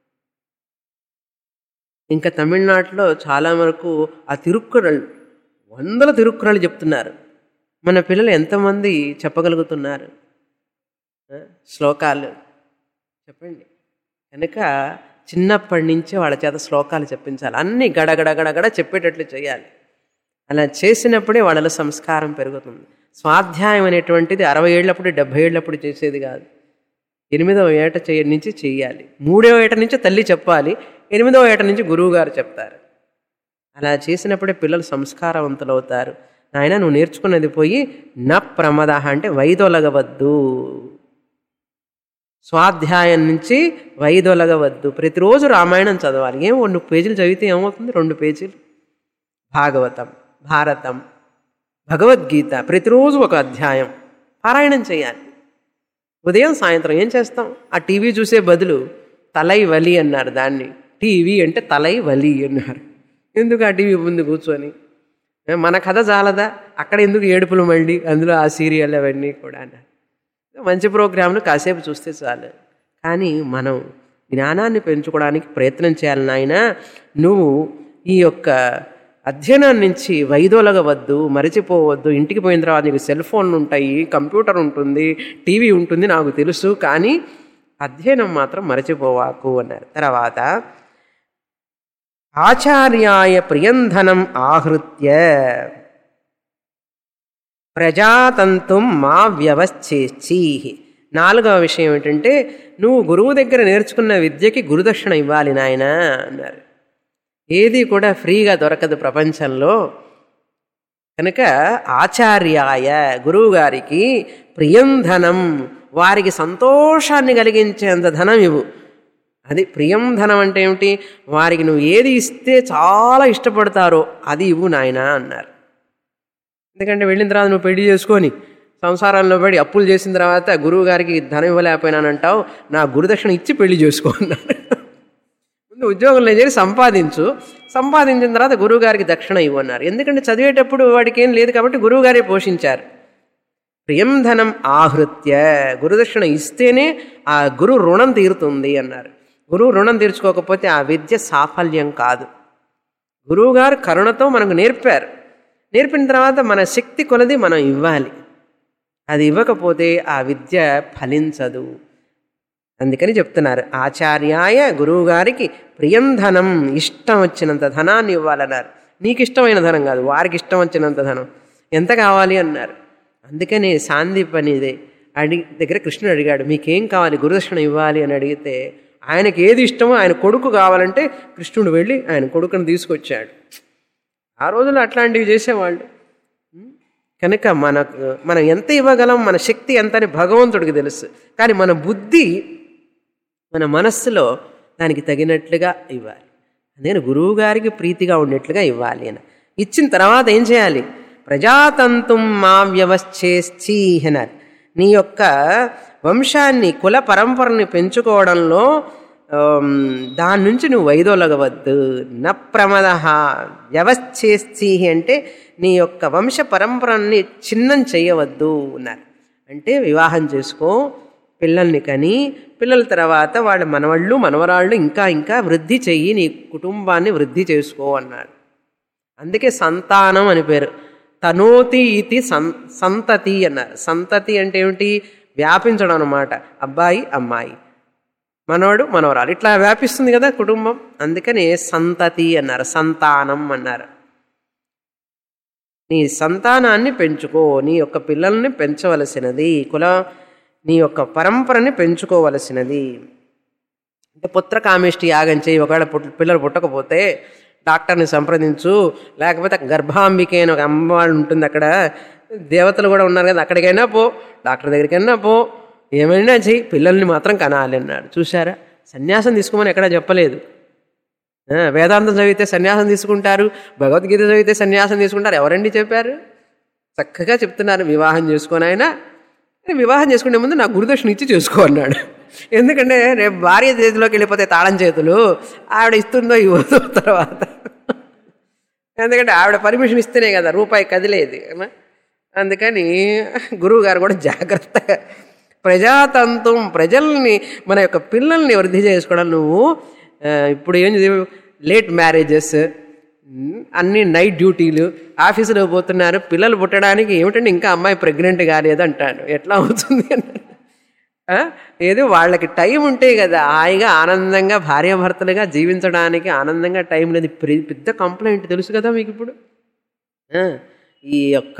ఇంకా తమిళనాడులో చాలా వరకు ఆ తిరుక్కురళ్ళు 100 తిరుక్కురళ్ళు చెప్తున్నారు. మన పిల్లలు ఎంతమంది చెప్పగలుగుతున్నారు శ్లోకాలు చెప్పండి. కనుక చిన్నప్పటి నుంచే వాళ్ళ చేత శ్లోకాలు చెప్పించాలి. అన్నీ గడగడ చెప్పేటట్లు చేయాలి. అలా చేసినప్పుడే వాళ్ళలో సంస్కారం పెరుగుతుంది. స్వాధ్యాయం అనేటువంటిది 60 ఏళ్ళప్పుడు 70 ఏళ్ళప్పుడు చేసేది కాదు. 8వ ఏట నుంచి చేయాలి. 3వ ఏట నుంచి తల్లి చెప్పాలి. 8వ ఏట నుంచి గురువుగారు చెప్తారు. అలా చేసినప్పుడే పిల్లలు సంస్కారవంతులు అవుతారు. నాయన నువ్వు నేర్చుకున్నది పోయి న ప్రమద అంటే వైదొలగవద్దు. స్వాధ్యాయం నుంచి వైదొలగవద్దు. ప్రతిరోజు రామాయణం చదవాలి. 2 పేజీలు చదివితే ఏమవుతుంది? 2 పేజీలు. భాగవతం, భారతం, భగవద్గీత ప్రతిరోజు ఒక అధ్యాయం పారాయణం చేయాలి. ఉదయం సాయంత్రం ఏం చేస్తాం? ఆ టీవీ చూసే బదులు తలై వలి అన్నారు దాన్ని. టీవీ అంటే తలై వలి అన్నారు. ఎందుకు ఆ టీవీ ముందు కూర్చొని మన కథ చాలదా? అక్కడ ఎందుకు ఏడుపులు మళ్ళీ అందులో ఆ సీరియల్ అవన్నీ కూడా అన్నారు. మంచి ప్రోగ్రాంలు కాసేపు చూస్తే చాలు. కానీ మనం జ్ఞానాన్ని పెంచుకోవడానికి ప్రయత్నం చేయాలి నాయన. నువ్వు ఈ యొక్క అధ్యయనం నుంచి వైదొలగవద్దు, మరచిపోవద్దు. ఇంటికి పోయిన తర్వాత నీకు సెల్ ఫోన్లు ఉంటాయి, కంప్యూటర్ ఉంటుంది, టీవీ ఉంటుంది, నాకు తెలుసు. కానీ అధ్యయనం మాత్రం మరచిపోవాకు అన్నారు. తర్వాత ఆచార్యాయ ప్రియంధనం ఆహృత్య ప్రజాతంతుం మా వ్యవచ్ఛేచ్చి. 4వ విషయం ఏంటంటే నువ్వు గురువు దగ్గర నేర్చుకున్న విద్యకి గురుదక్షిణ ఇవ్వాలి నాయన అన్నారు. ఏది కూడా ఫ్రీగా దొరకదు ప్రపంచంలో. కనుక ఆచార్యాయ గురువుగారికి ప్రియంధనం, వారికి సంతోషాన్ని కలిగించేంత ధనం ఇవ్వు. అది ప్రియంధనం అంటే ఏమిటి? వారికి నువ్వు ఏది ఇస్తే చాలా ఇష్టపడతారో అది ఇవ్వు నాయన అన్నారు. ఎందుకంటే వెళ్ళిన తర్వాత నువ్వు పెళ్లి చేసుకొని సంసారంలో పడి అప్పులు చేసిన తర్వాత గురువు గారికి ధనం ఇవ్వలేకపోయినానంటావు, నా గురుదక్షిణ ఇచ్చి పెళ్లి చేసుకో అన్నారు. ముందు ఉద్యోగంలో చేరి సంపాదించిన తర్వాత గురువుగారికి దక్షిణ ఇవ్వన్నారు. ఎందుకంటే చదివేటప్పుడు వాడికి ఏం లేదు కాబట్టి గురువుగారే పోషించారు. ప్రియంధనం ఆహృత్య, గురుదక్షిణ ఇస్తేనే ఆ గురు రుణం తీరుతుంది అన్నారు. గురువు రుణం తీర్చుకోకపోతే ఆ విద్య సాఫల్యం కాదు. గురువుగారు కరుణతో మనకు నేర్పారు. నేర్పిన తర్వాత మన శక్తి కొలది మనం ఇవ్వాలి. అది ఇవ్వకపోతే ఆ విద్య ఫలించదు. అందుకని చెప్తున్నారు ఆచార్యాయ గురువుగారికి ప్రియంధనం, ఇష్టం వచ్చినంత ధనాన్ని ఇవ్వాలన్నారు. నీకు ఇష్టమైన ధనం కాదు, వారికి ఇష్టం వచ్చినంత ధనం. ఎంత కావాలి అన్నారు. అందుకని సాందీపనిదే దగ్గర కృష్ణుడు అడిగాడు, మీకేం కావాలి గురుదక్షిణ ఇవ్వాలి అని అడిగితే ఆయనకి ఏది ఇష్టమో ఆయన కొడుకు కావాలంటే కృష్ణుడు వెళ్ళి ఆయన కొడుకుని తీసుకొచ్చాడు. ఆ రోజుల్లో అట్లాంటివి చేసేవాళ్ళు. కనుక మనం ఎంత ఇవ్వగలం, మన శక్తి ఎంత అని భగవంతుడికి తెలుసు. కానీ మన బుద్ధి, మన మనస్సులో దానికి తగినట్లుగా ఇవ్వాలి. నేను గురువుగారికి ప్రీతిగా ఉండేట్లుగా ఇవ్వాలి అని ఇచ్చిన తర్వాత ఏం చేయాలి? ప్రజాతంతుం మా వ్యవచ్ఛేచ్చి అన్నారు. నీ యొక్క వంశాన్ని, కుల పరంపరని పెంచుకోవడంలో దాని నుంచి నువ్వు వైదొలగవద్దు. న ప్రమద వ్యవచ్ఛేచ్చి అంటే నీ యొక్క వంశ పరంపరని చిన్నం చేయవద్దు అన్నారు. అంటే వివాహం చేసుకో, పిల్లల్ని కని, పిల్లల తర్వాత వాళ్ళ మనవళ్ళు మనవరాళ్ళు ఇంకా వృద్ధి చెయ్యి, నీ కుటుంబాన్ని వృద్ధి చేసుకో అన్నారు. అందుకే సంతానం అని పేరు. తనోతి ఇది సంతతి అన్నారు. సంతతి అంటే ఏమిటి? వ్యాపించడం అన్నమాట. అబ్బాయి అమ్మాయి, మనవడు మనవరాలు, ఇట్లా వ్యాపిస్తుంది కదా కుటుంబం. అందుకని సంతతి అన్నారు, సంతానం అన్నారు. నీ సంతానాన్ని పెంచుకో, నీ యొక్క పిల్లల్ని పెంచవలసినది. నీ యొక్క పరంపరని పెంచుకోవలసినది. అంటే పుత్రకామేష్టి యాగం చేయి. ఒకవేళ పిల్లలు పుట్టకపోతే డాక్టర్ని సంప్రదించు, లేకపోతే గర్భాంబికే అని ఒక అమ్మవాళ్ళు ఉంటుంది, అక్కడ దేవతలు కూడా ఉన్నారు కదా, అక్కడికైనా పో, డాక్టర్ దగ్గరికైనా పో, ఏమైనా చెయ్యి, పిల్లల్ని మాత్రం కనాలి అన్నాడు. చూసారా, సన్యాసం తీసుకోమని ఎక్కడా చెప్పలేదు. వేదాంతం చదివితే సన్యాసం తీసుకుంటారు, భగవద్గీత చదివితే సన్యాసం తీసుకుంటారు, ఎవరండి చెప్పారు? చక్కగా చెప్తున్నారు, వివాహం చేసుకొని ఆయన వివాహం చేసుకునే ముందు నాకు గురుదక్షిణ ఇచ్చి చేసుకో అన్నాడు. ఎందుకంటే రేపు భార్య చేతిలోకి వెళ్ళిపోతే తాళం చేతులు, ఆవిడ ఇస్తుందో ఇవ్వదో తర్వాత. ఎందుకంటే ఆవిడ పర్మిషన్ ఇస్తేనే కదా రూపాయి కదిలేది. అందుకని గురువు గారు కూడా జాగ్రత్తగా ప్రజాతంత్రం, ప్రజల్ని, మన యొక్క పిల్లల్ని వృద్ధి చేసుకోవడం. నువ్వు ఇప్పుడు ఏం లేట్ మ్యారేజెస్, అన్ని నైట్ డ్యూటీలు, ఆఫీసులో పోతున్నారు, పిల్లలు పుట్టడానికి ఏమిటంటే ఇంకా అమ్మాయి ప్రెగ్నెంట్ కాలేదు అంటాడు. ఎట్లా అవుతుంది అన్నాడు. ఏదో వాళ్ళకి టైం ఉంటే కదా హాయిగా ఆనందంగా భార్యాభర్తలుగా జీవించడానికి, ఆనందంగా టైం లేదు. పెద్ద కంప్లైంట్ తెలుసు కదా మీకు ఇప్పుడు. ఈ యొక్క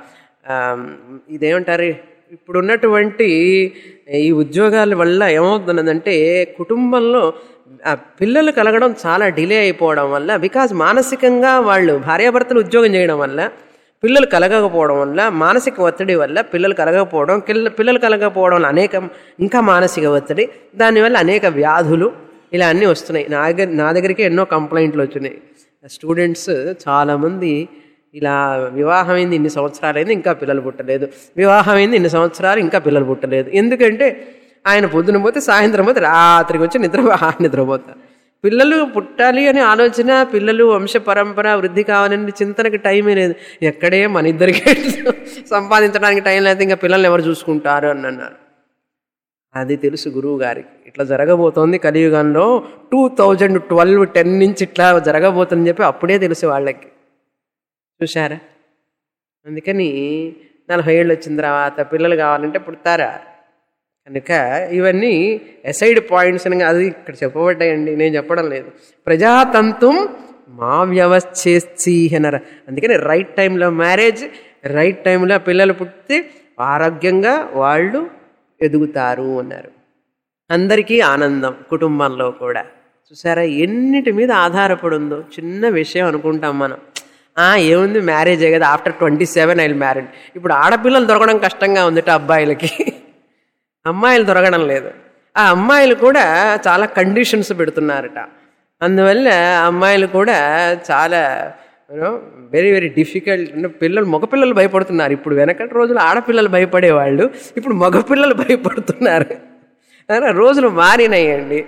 ఇదేమంటారు, ఇప్పుడున్నటువంటి ఈ ఉద్యోగాల వల్ల ఏమవుతున్నదంటే కుటుంబంలో పిల్లలు కలగడం చాలా డిలే అయిపోవడం వల్ల, బికాజ్ మానసికంగా వాళ్ళు భార్యాభర్తలు ఉద్యోగం చేయడం వల్ల, పిల్లలు కలగకపోవడం వల్ల, మానసిక ఒత్తిడి వల్ల పిల్లలు కలగకపోవడం, పిల్లలు కలగకపోవడం వల్ల అనేక ఇంకా మానసిక ఒత్తిడి, దానివల్ల అనేక వ్యాధులు ఇలా అన్నీ వస్తున్నాయి. నా దగ్గరికి ఎన్నో కంప్లైంట్లు వచ్చినాయి. స్టూడెంట్స్ చాలామంది ఇలా వివాహమైంది ఇన్ని సంవత్సరాలైంది ఇంకా పిల్లలు పుట్టలేదు, వివాహమైంది ఇన్ని సంవత్సరాలు ఇంకా పిల్లలు పుట్టలేదు. ఎందుకంటే ఆయన పొద్దున పోతే సాయంత్రం పోతే రాత్రికి వచ్చి నిద్రపోతారు. పిల్లలు పుట్టాలి అనే ఆలోచన, పిల్లలు వంశ పరంపర వృద్ధి కావాలని చింతనకి టైమే లేదు. ఎక్కడే మన ఇద్దరికి సంపాదించడానికి టైం లేదు, ఇంకా పిల్లల్ని ఎవరు చూసుకుంటారు అని అన్నారు. అది తెలుసు గురువు గారికి ఇట్లా జరగబోతోంది కలియుగంలో, 2012-10 నుంచి ఇట్లా జరగబోతుందని చెప్పి అప్పుడే తెలుసు వాళ్ళకి. చూశారా, అందుకని 40 ఏళ్ళు వచ్చిన తర్వాత పిల్లలు కావాలంటే పుడతారా? కనుక ఇవన్నీ ఎసైడ్ పాయింట్స్ అని అది ఇక్కడ చెప్పబడ్డాయండి, నేను చెప్పడం లేదు. ప్రజాతంత్రం మా వ్యవచ్ఛేసి అన్నారు. అందుకని రైట్ టైంలో మ్యారేజ్, రైట్ టైంలో పిల్లలు పుట్టితే ఆరోగ్యంగా వాళ్ళు ఎదుగుతారు అన్నారు. అందరికీ ఆనందం కుటుంబంలో కూడా. చూసారా ఎన్నిటి మీద ఆధారపడి ఉందో. చిన్న విషయం అనుకుంటాం మనం, ఏముంది మ్యారేజే కదా, ఆఫ్టర్ 27 ఐ విల్ మ్యారీడ్. ఇప్పుడు ఆడపిల్లలు దొరకడం కష్టంగా ఉందిట అబ్బాయిలకి, అమ్మాయిలు దొరకడం లేదు. ఆ అమ్మాయిలు కూడా చాలా కండిషన్స్ పెడుతున్నారట. అందువల్ల అమ్మాయిలు కూడా చాలా వెరీ వెరీ డిఫికల్ట్. మగపిల్లలు భయపడుతున్నారు. ఇప్పుడు వెనకటి రోజులు ఆడపిల్లలు భయపడేవాళ్ళు, ఇప్పుడు మగపిల్లలు భయపడుతున్నారు. రోజులు మారినాయండి,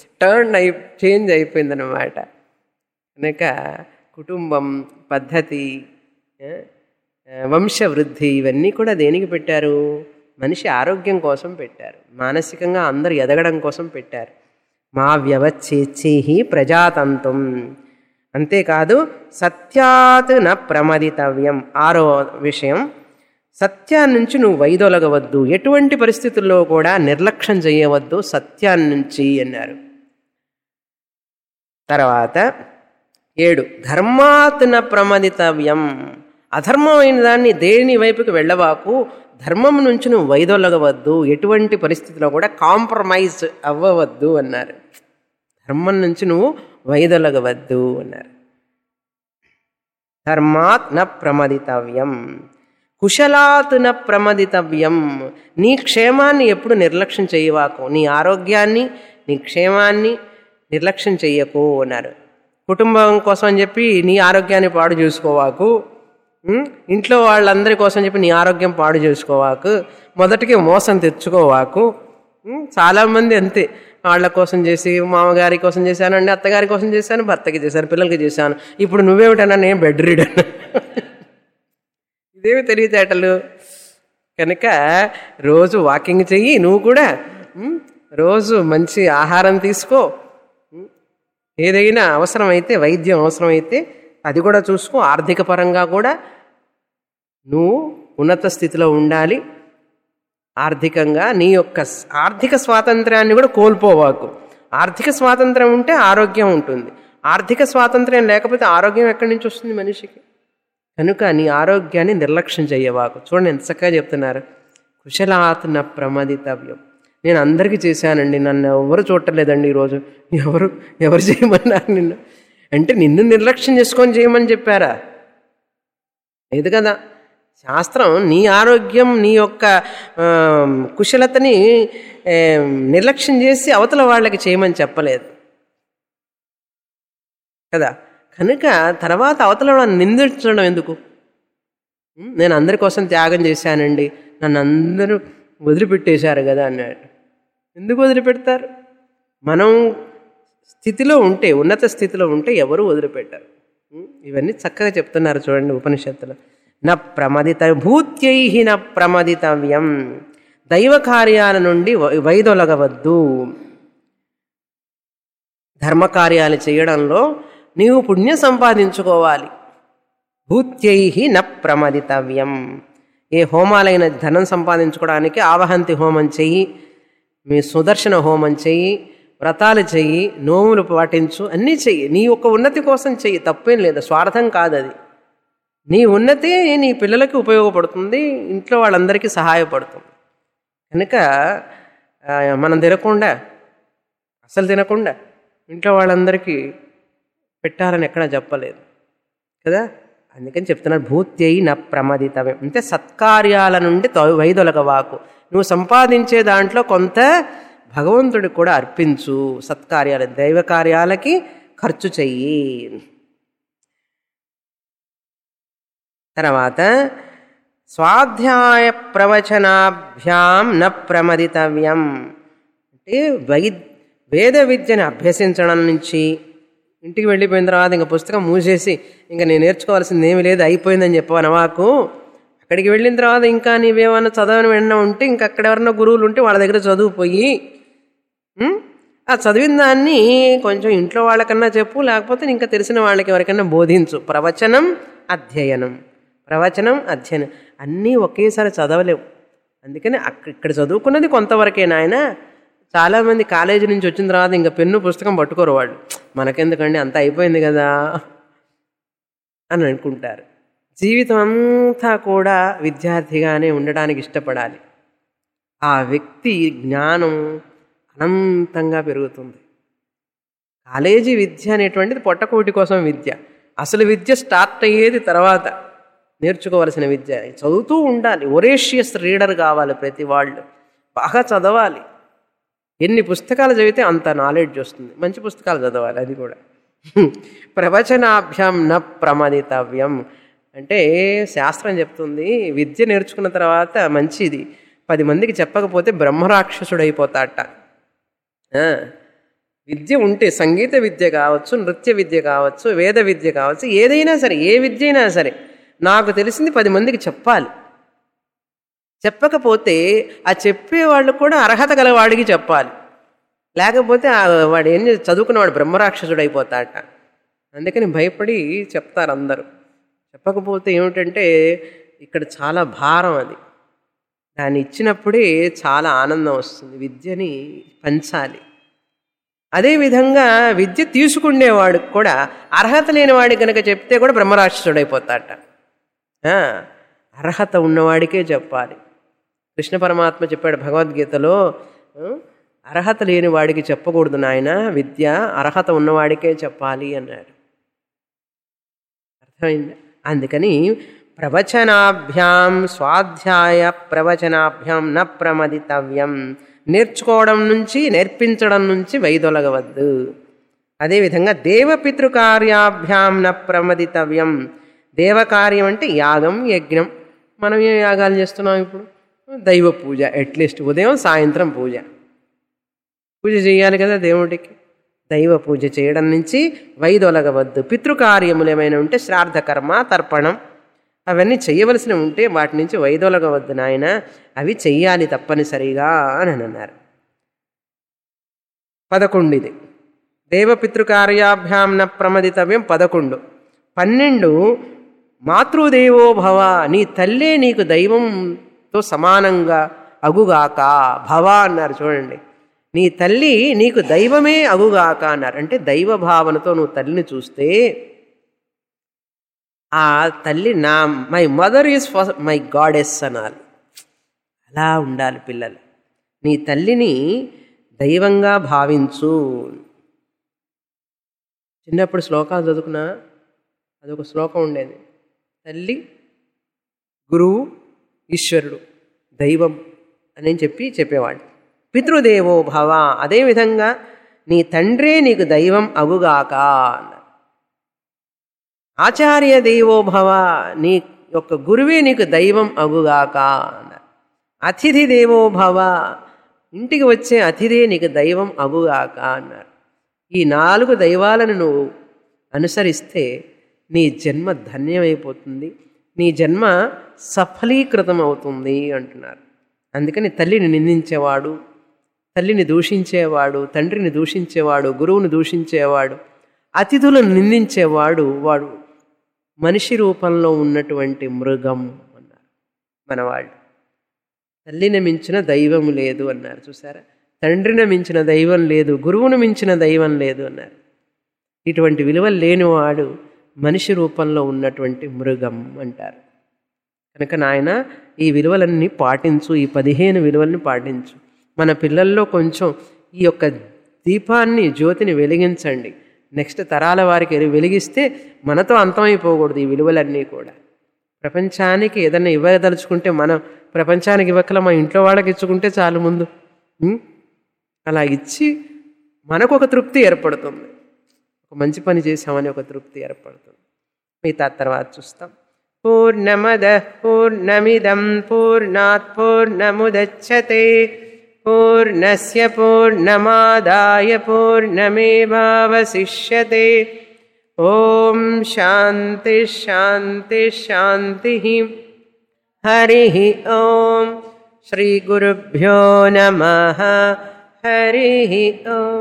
చేంజ్ అయిపోయిందన్నమాట. కనుక కుటుంబం పద్ధతి, వంశవృద్ధి ఇవన్నీ కూడా దేనికి పెట్టారు? మనిషి ఆరోగ్యం కోసం పెట్టారు, మానసికంగా అందరూ ఎదగడం కోసం పెట్టారు. మా వ్యవచ్ఛేచ్ఛి ప్రజాతంత్రం. అంతేకాదు సత్యాత్ న ప్రమదితవ్యం. 6వ విషయం, సత్యాన్నించి నువ్వు వైదొలగవద్దు, ఎటువంటి పరిస్థితుల్లో కూడా నిర్లక్ష్యం చేయవద్దు సత్యాన్నించి అన్నారు. తర్వాత 7, ధర్మాత్ న ప్రమదితవ్యం. అధర్మమైన దాన్ని దేని వైపుకి వెళ్ళవాకు, ధర్మం నుంచి నువ్వు వైదొలగవద్దు, ఎటువంటి పరిస్థితిలో కూడా కాంప్రమైజ్ అవ్వవద్దు అన్నారు. ధర్మం నుంచి నువ్వు వైదొలగవద్దు అన్నారు. ధర్మాత్ న ప్రమదితవ్యం, కుశలాత్ న ప్రమదితవ్యం. నీ క్షేమాన్ని ఎప్పుడు నిర్లక్ష్యం చేయవాకు, నీ ఆరోగ్యాన్ని నీ క్షేమాన్ని నిర్లక్ష్యం చెయ్యకు అన్నారు. కుటుంబం కోసం అని చెప్పి నీ ఆరోగ్యాన్ని పాడు చేసుకోవాకు, ఇంట్లో వాళ్ళందరి కోసం చెప్పి నీ ఆరోగ్యం పాడు చేసుకోవాకు, మొదటికి మోసం తెచ్చుకోవాకు. చాలామంది అంతే, వాళ్ళ కోసం చేసి, మామగారి కోసం చేశానండి, అత్తగారి కోసం చేశాను, భర్తకి చేశాను, పిల్లలకి చేశాను, ఇప్పుడు నువ్వేమిటన్నా నేను బెడ్ రీడర్. ఇదేమి తెలివితేటలు. కనుక రోజు వాకింగ్ చెయ్యి, నువ్వు కూడా రోజు మంచి ఆహారం తీసుకో, ఏదైనా అవసరమైతే వైద్యం అవసరమైతే అది కూడా చూసుకో, ఆర్థిక పరంగా కూడా నువ్వు ఉన్నత స్థితిలో ఉండాలి. ఆర్థికంగా నీ యొక్క ఆర్థిక స్వాతంత్ర్యాన్ని కూడా కోల్పోవాకు. ఆర్థిక స్వాతంత్రం ఉంటే ఆరోగ్యం ఉంటుంది, ఆర్థిక స్వాతంత్ర్యం లేకపోతే ఆరోగ్యం ఎక్కడి నుంచి వస్తుంది మనిషికి? కనుక నీ ఆరోగ్యాన్ని నిర్లక్ష్యం చేయవాకు. చూడండి ఎంత చక్కగా చెప్తున్నారు. కుశలాత్ న ప్రమదితవ్యం. నేను అందరికీ చేశానండి, నన్ను ఎవరు చూడలేదండి ఈరోజు, ఎవరు చేయమన్నారు నిన్ను అంటే నిన్ను నిర్లక్ష్యం చేసుకొని చేయమని చెప్పారా? లేదు కదా. శాస్త్రం నీ ఆరోగ్యం నీ యొక్క కుశలతని నిర్లక్ష్యం చేసి అవతల వాళ్ళకి చేయమని చెప్పలేదు కదా. కనుక తర్వాత అవతల వాళ్ళని నిందించడం ఎందుకు? నేను అందరి కోసం త్యాగం చేశానండి, నన్ను అందరూ వదిలిపెట్టేశారు కదా అన్నాడు. ఎందుకు వదిలిపెడతారు? మనం స్థితిలో ఉంటే, ఉన్నత స్థితిలో ఉంటే ఎవరు వదిలిపెట్టారు. ఇవన్నీ చక్కగా చెప్తున్నారు చూడండి ఉపనిషత్తులో. న ప్రమదిత భూత్యై న ప్రమదితవ్యం. దైవ కార్యాల నుండి వైదొలగవద్దు. ధర్మకార్యాలు చేయడంలో నీవు పుణ్యం సంపాదించుకోవాలి. భూత్యై న ప్రమదితవ్యం. ఏ హోమాలైన ధనం సంపాదించుకోవడానికి ఆవహంతి హోమం చెయ్యి, మీ సుదర్శన హోమం చెయ్యి, వ్రతాలు చెయ్యి, నోములు పాటించు, అన్నీ చెయ్యి. నీ యొక్క ఉన్నతి కోసం చెయ్యి, తప్పేం లేదు, స్వార్థం కాదు అది. నీ ఉన్నతి నీ పిల్లలకి ఉపయోగపడుతుంది, ఇంట్లో వాళ్ళందరికీ సహాయపడుతుంది. కనుక మనం అసలు తినకుండా ఇంట్లో వాళ్ళందరికీ పెట్టాలని ఎక్కడా చెప్పలేదు కదా. అందుకని చెప్తున్నారు భూత్యై న ప్రమదితవ్యం. అంటే సత్కార్యాల నుండి వైదొలగవాకు. నువ్వు సంపాదించే దాంట్లో కొంత భగవంతుడికి కూడా అర్పించు. సత్కార్యాలు దైవ కార్యాలకి ఖర్చు చెయ్యి. తర్వాత స్వాధ్యాయ ప్రవచనాభ్యాం న ప్రమదితవ్యం. అంటే వేద విద్యను అభ్యసించడం నుంచి ఇంటికి వెళ్ళిపోయిన తర్వాత ఇంకా పుస్తకం మూసేసి ఇంకా నేను నేర్చుకోవాల్సింది ఏమీ లేదు అయిపోయిందని చెప్పాను మాకు. అక్కడికి వెళ్ళిన తర్వాత ఇంకా నీవేమన్నా చదవని వెంటనే ఉంటే ఇంకా అక్కడ ఎవరన్నా గురువులు ఉంటే వాళ్ళ దగ్గర చదువుపోయి ఆ చదివిన దాన్ని కొంచెం ఇంట్లో వాళ్ళకన్నా చెప్పు, లేకపోతే ఇంకా తెలిసిన వాళ్ళకి ఎవరికైనా బోధించు. ప్రవచనం అధ్యయనం అన్నీ ఒకేసారి చదవలేవు. అందుకని ఇక్కడ చదువుకున్నది కొంతవరకే నాయన. చాలామంది కాలేజీ నుంచి వచ్చిన తర్వాత ఇంకా పెన్ను పుస్తకం పట్టుకోరు వాళ్ళు. మనకెందుకండి అంతా అయిపోయింది కదా అని అనుకుంటారు. జీవితం అంతా కూడా విద్యార్థిగానే ఉండడానికి ఇష్టపడాలి. ఆ వ్యక్తి జ్ఞానం అనంతంగా పెరుగుతుంది. కాలేజీ విద్య అనేటువంటిది పొట్టకోటి కోసం విద్య. అసలు విద్య స్టార్ట్ అయ్యేది తర్వాత, నేర్చుకోవాల్సిన విద్య. చదువుతూ ఉండాలి. ఒరేషియస్ రీడర్ కావాలి ప్రతి వాళ్ళు. బాగా చదవాలి. ఎన్ని పుస్తకాలు చదివితే అంత నాలెడ్జ్ వస్తుంది. మంచి పుస్తకాలు చదవాలి. అది కూడా ప్రవచనాభ్యాం న ప్రమదితవ్యం. అంటే శాస్త్రం చెప్తుంది విద్య నేర్చుకున్న తర్వాత మంచిది 10 మందికి చెప్పకపోతే బ్రహ్మరాక్షసుడైపోతాట. విద్య ఉంటే సంగీత విద్య కావచ్చు, నృత్య విద్య కావచ్చు, వేద విద్య కావచ్చు, ఏదైనా సరే, ఏ విద్య అయినా సరే నాకు తెలిసింది 10 మందికి చెప్పాలి. చెప్పకపోతే ఆ చెప్పేవాళ్ళు కూడా అర్హత గల వాడికి చెప్పాలి. లేకపోతే వాడు ఏం చదువుకున్నవాడు బ్రహ్మరాక్షసుడు అయిపోతాట. అందుకని భయపడి చెప్తారు అందరూ. చెప్పకపోతే ఏమిటంటే ఇక్కడ చాలా భారం. అది దాన్ని ఇచ్చినప్పుడే చాలా ఆనందం వస్తుంది. విద్యని పంచాలి. అదేవిధంగా విద్య తీసుకునేవాడికి కూడా అర్హత లేని వాడికి కనుక చెప్తే కూడా బ్రహ్మరాక్షసుడు అయిపోతాట. అర్హత ఉన్నవాడికే చెప్పాలి. కృష్ణ పరమాత్మ చెప్పాడు భగవద్గీతలో, అర్హత లేని వాడికి చెప్పకూడదు నాయన, విద్య అర్హత ఉన్నవాడికే చెప్పాలి అన్నాడు. అర్థమైందా? అందుకని ప్రవచనాభ్యాం స్వాధ్యాయ ప్రవచనాభ్యాం న ప్రమదితవ్యం. నేర్చుకోవడం నుంచి, నేర్పించడం నుంచి వైదొలగవద్దు. అదేవిధంగా దేవపితృకార్యాభ్యాం న ప్రమదితవ్యం. దేవకార్యం అంటే యాగం, యజ్ఞం. మనం ఏ యాగాలు చేస్తున్నాం ఇప్పుడు? దైవ పూజ. అట్లీస్ట్ ఉదయం సాయంత్రం పూజ చేయాలి కదా దేవుడికి. దైవ పూజ చేయడం నుంచి వైదొలగవద్దు. పితృకార్యములు ఏమైనా ఉంటే శ్రాద్ధ కర్మ, తర్పణం అవన్నీ చేయవలసినవి ఉంటే వాటి నుంచి వైదొలగవద్దు నాయన, అవి చెయ్యాలి తప్పనిసరిగా అని అన్నారు. 11 ఇది దేవపితృకార్యాభ్యాం న ప్రమదితవ్యం. 11. 12 మాతృదేవో భవ. నీ తల్లే నీకు దైవంతో సమానంగా అగుగాక. భవ అన్నారు చూడండి. నీ తల్లి నీకు దైవమే అగుగాక అన్నారు. అంటే దైవ భావనతో నువ్వు తల్లిని చూస్తే ఆ తల్లి my mother is my goddess అనాలి. అలా ఉండాలి పిల్లలు. నీ తల్లిని దైవంగా భావించు. చిన్నప్పుడు శ్లోకాలు చదువుకున్నా, అదొక శ్లోకం ఉండేది. తల్లి, గురువు, ఈశ్వరుడు, దైవం అని చెప్పేవాడు. పితృదేవో భవ, అదేవిధంగా నీ తండ్రే నీకు దైవం అగుగాక అన్నారు. ఆచార్య దేవో భవ, నీ యొక్క గురువే నీకు దైవం అగుగాక అన్నారు. అతిథి దేవో భవ, ఇంటికి వచ్చే అతిథే నీకు దైవం అగుగాక అన్నారు. ఈ 4 దైవాలను నువ్వు అనుసరిస్తే నీ జన్మ ధన్యమైపోతుంది, నీ జన్మ సఫలీకృతం అవుతుంది అంటున్నారు. అందుకని తల్లిని నిందించేవాడు, తల్లిని దూషించేవాడు, తండ్రిని దూషించేవాడు, గురువుని దూషించేవాడు, అతిథులను నిందించేవాడు, వాడు మనిషి రూపంలో ఉన్నటువంటి మృగం అన్నారు మనవాళ్ళు. తల్లిని మించిన దైవం లేదు అన్నారు. చూసారా, తండ్రిని మించిన దైవం లేదు, గురువును మించిన దైవం లేదు అన్నారు. ఇటువంటి విలువలు లేనివాడు మనిషి రూపంలో ఉన్నటువంటి మృగం అంటారు. కనుక నాయన ఈ విలువలన్నీ పాటించు, ఈ 15 విలువల్ని పాటించు. మన పిల్లల్లో కొంచెం ఈ యొక్క దీపాన్ని, జ్యోతిని వెలిగించండి. నెక్స్ట్ తరాల వారికి వెలిగిస్తే మనతో అంతమైపోకూడదు ఈ విలువలన్నీ కూడా. ప్రపంచానికి ఏదైనా ఇవ్వదలుచుకుంటే మనం ప్రపంచానికి ఇవ్వకల మన ఇంట్లో వాళ్ళకి ఇచ్చుకుంటే చాలు ముందు. అలా ఇచ్చి మనకు ఒక తృప్తి ఏర్పడుతుంది, ఒక మంచి పని చేసామని ఒక తృప్తి ఏర్పడుతుంది. మిగతా తర్వాత చూస్తాం. పూర్ణమద పూర్ణమిదం పూర్ణాత్ పూర్ణముదచ్యతే పూర్ణస్య పూర్ణమాదాయ పూర్ణమేవావశిష్యతే. ఓం శాంతి శాంతి శాంతి. హరి ఓం. శ్రీ గురుభ్యో నమః. హరి ఓం.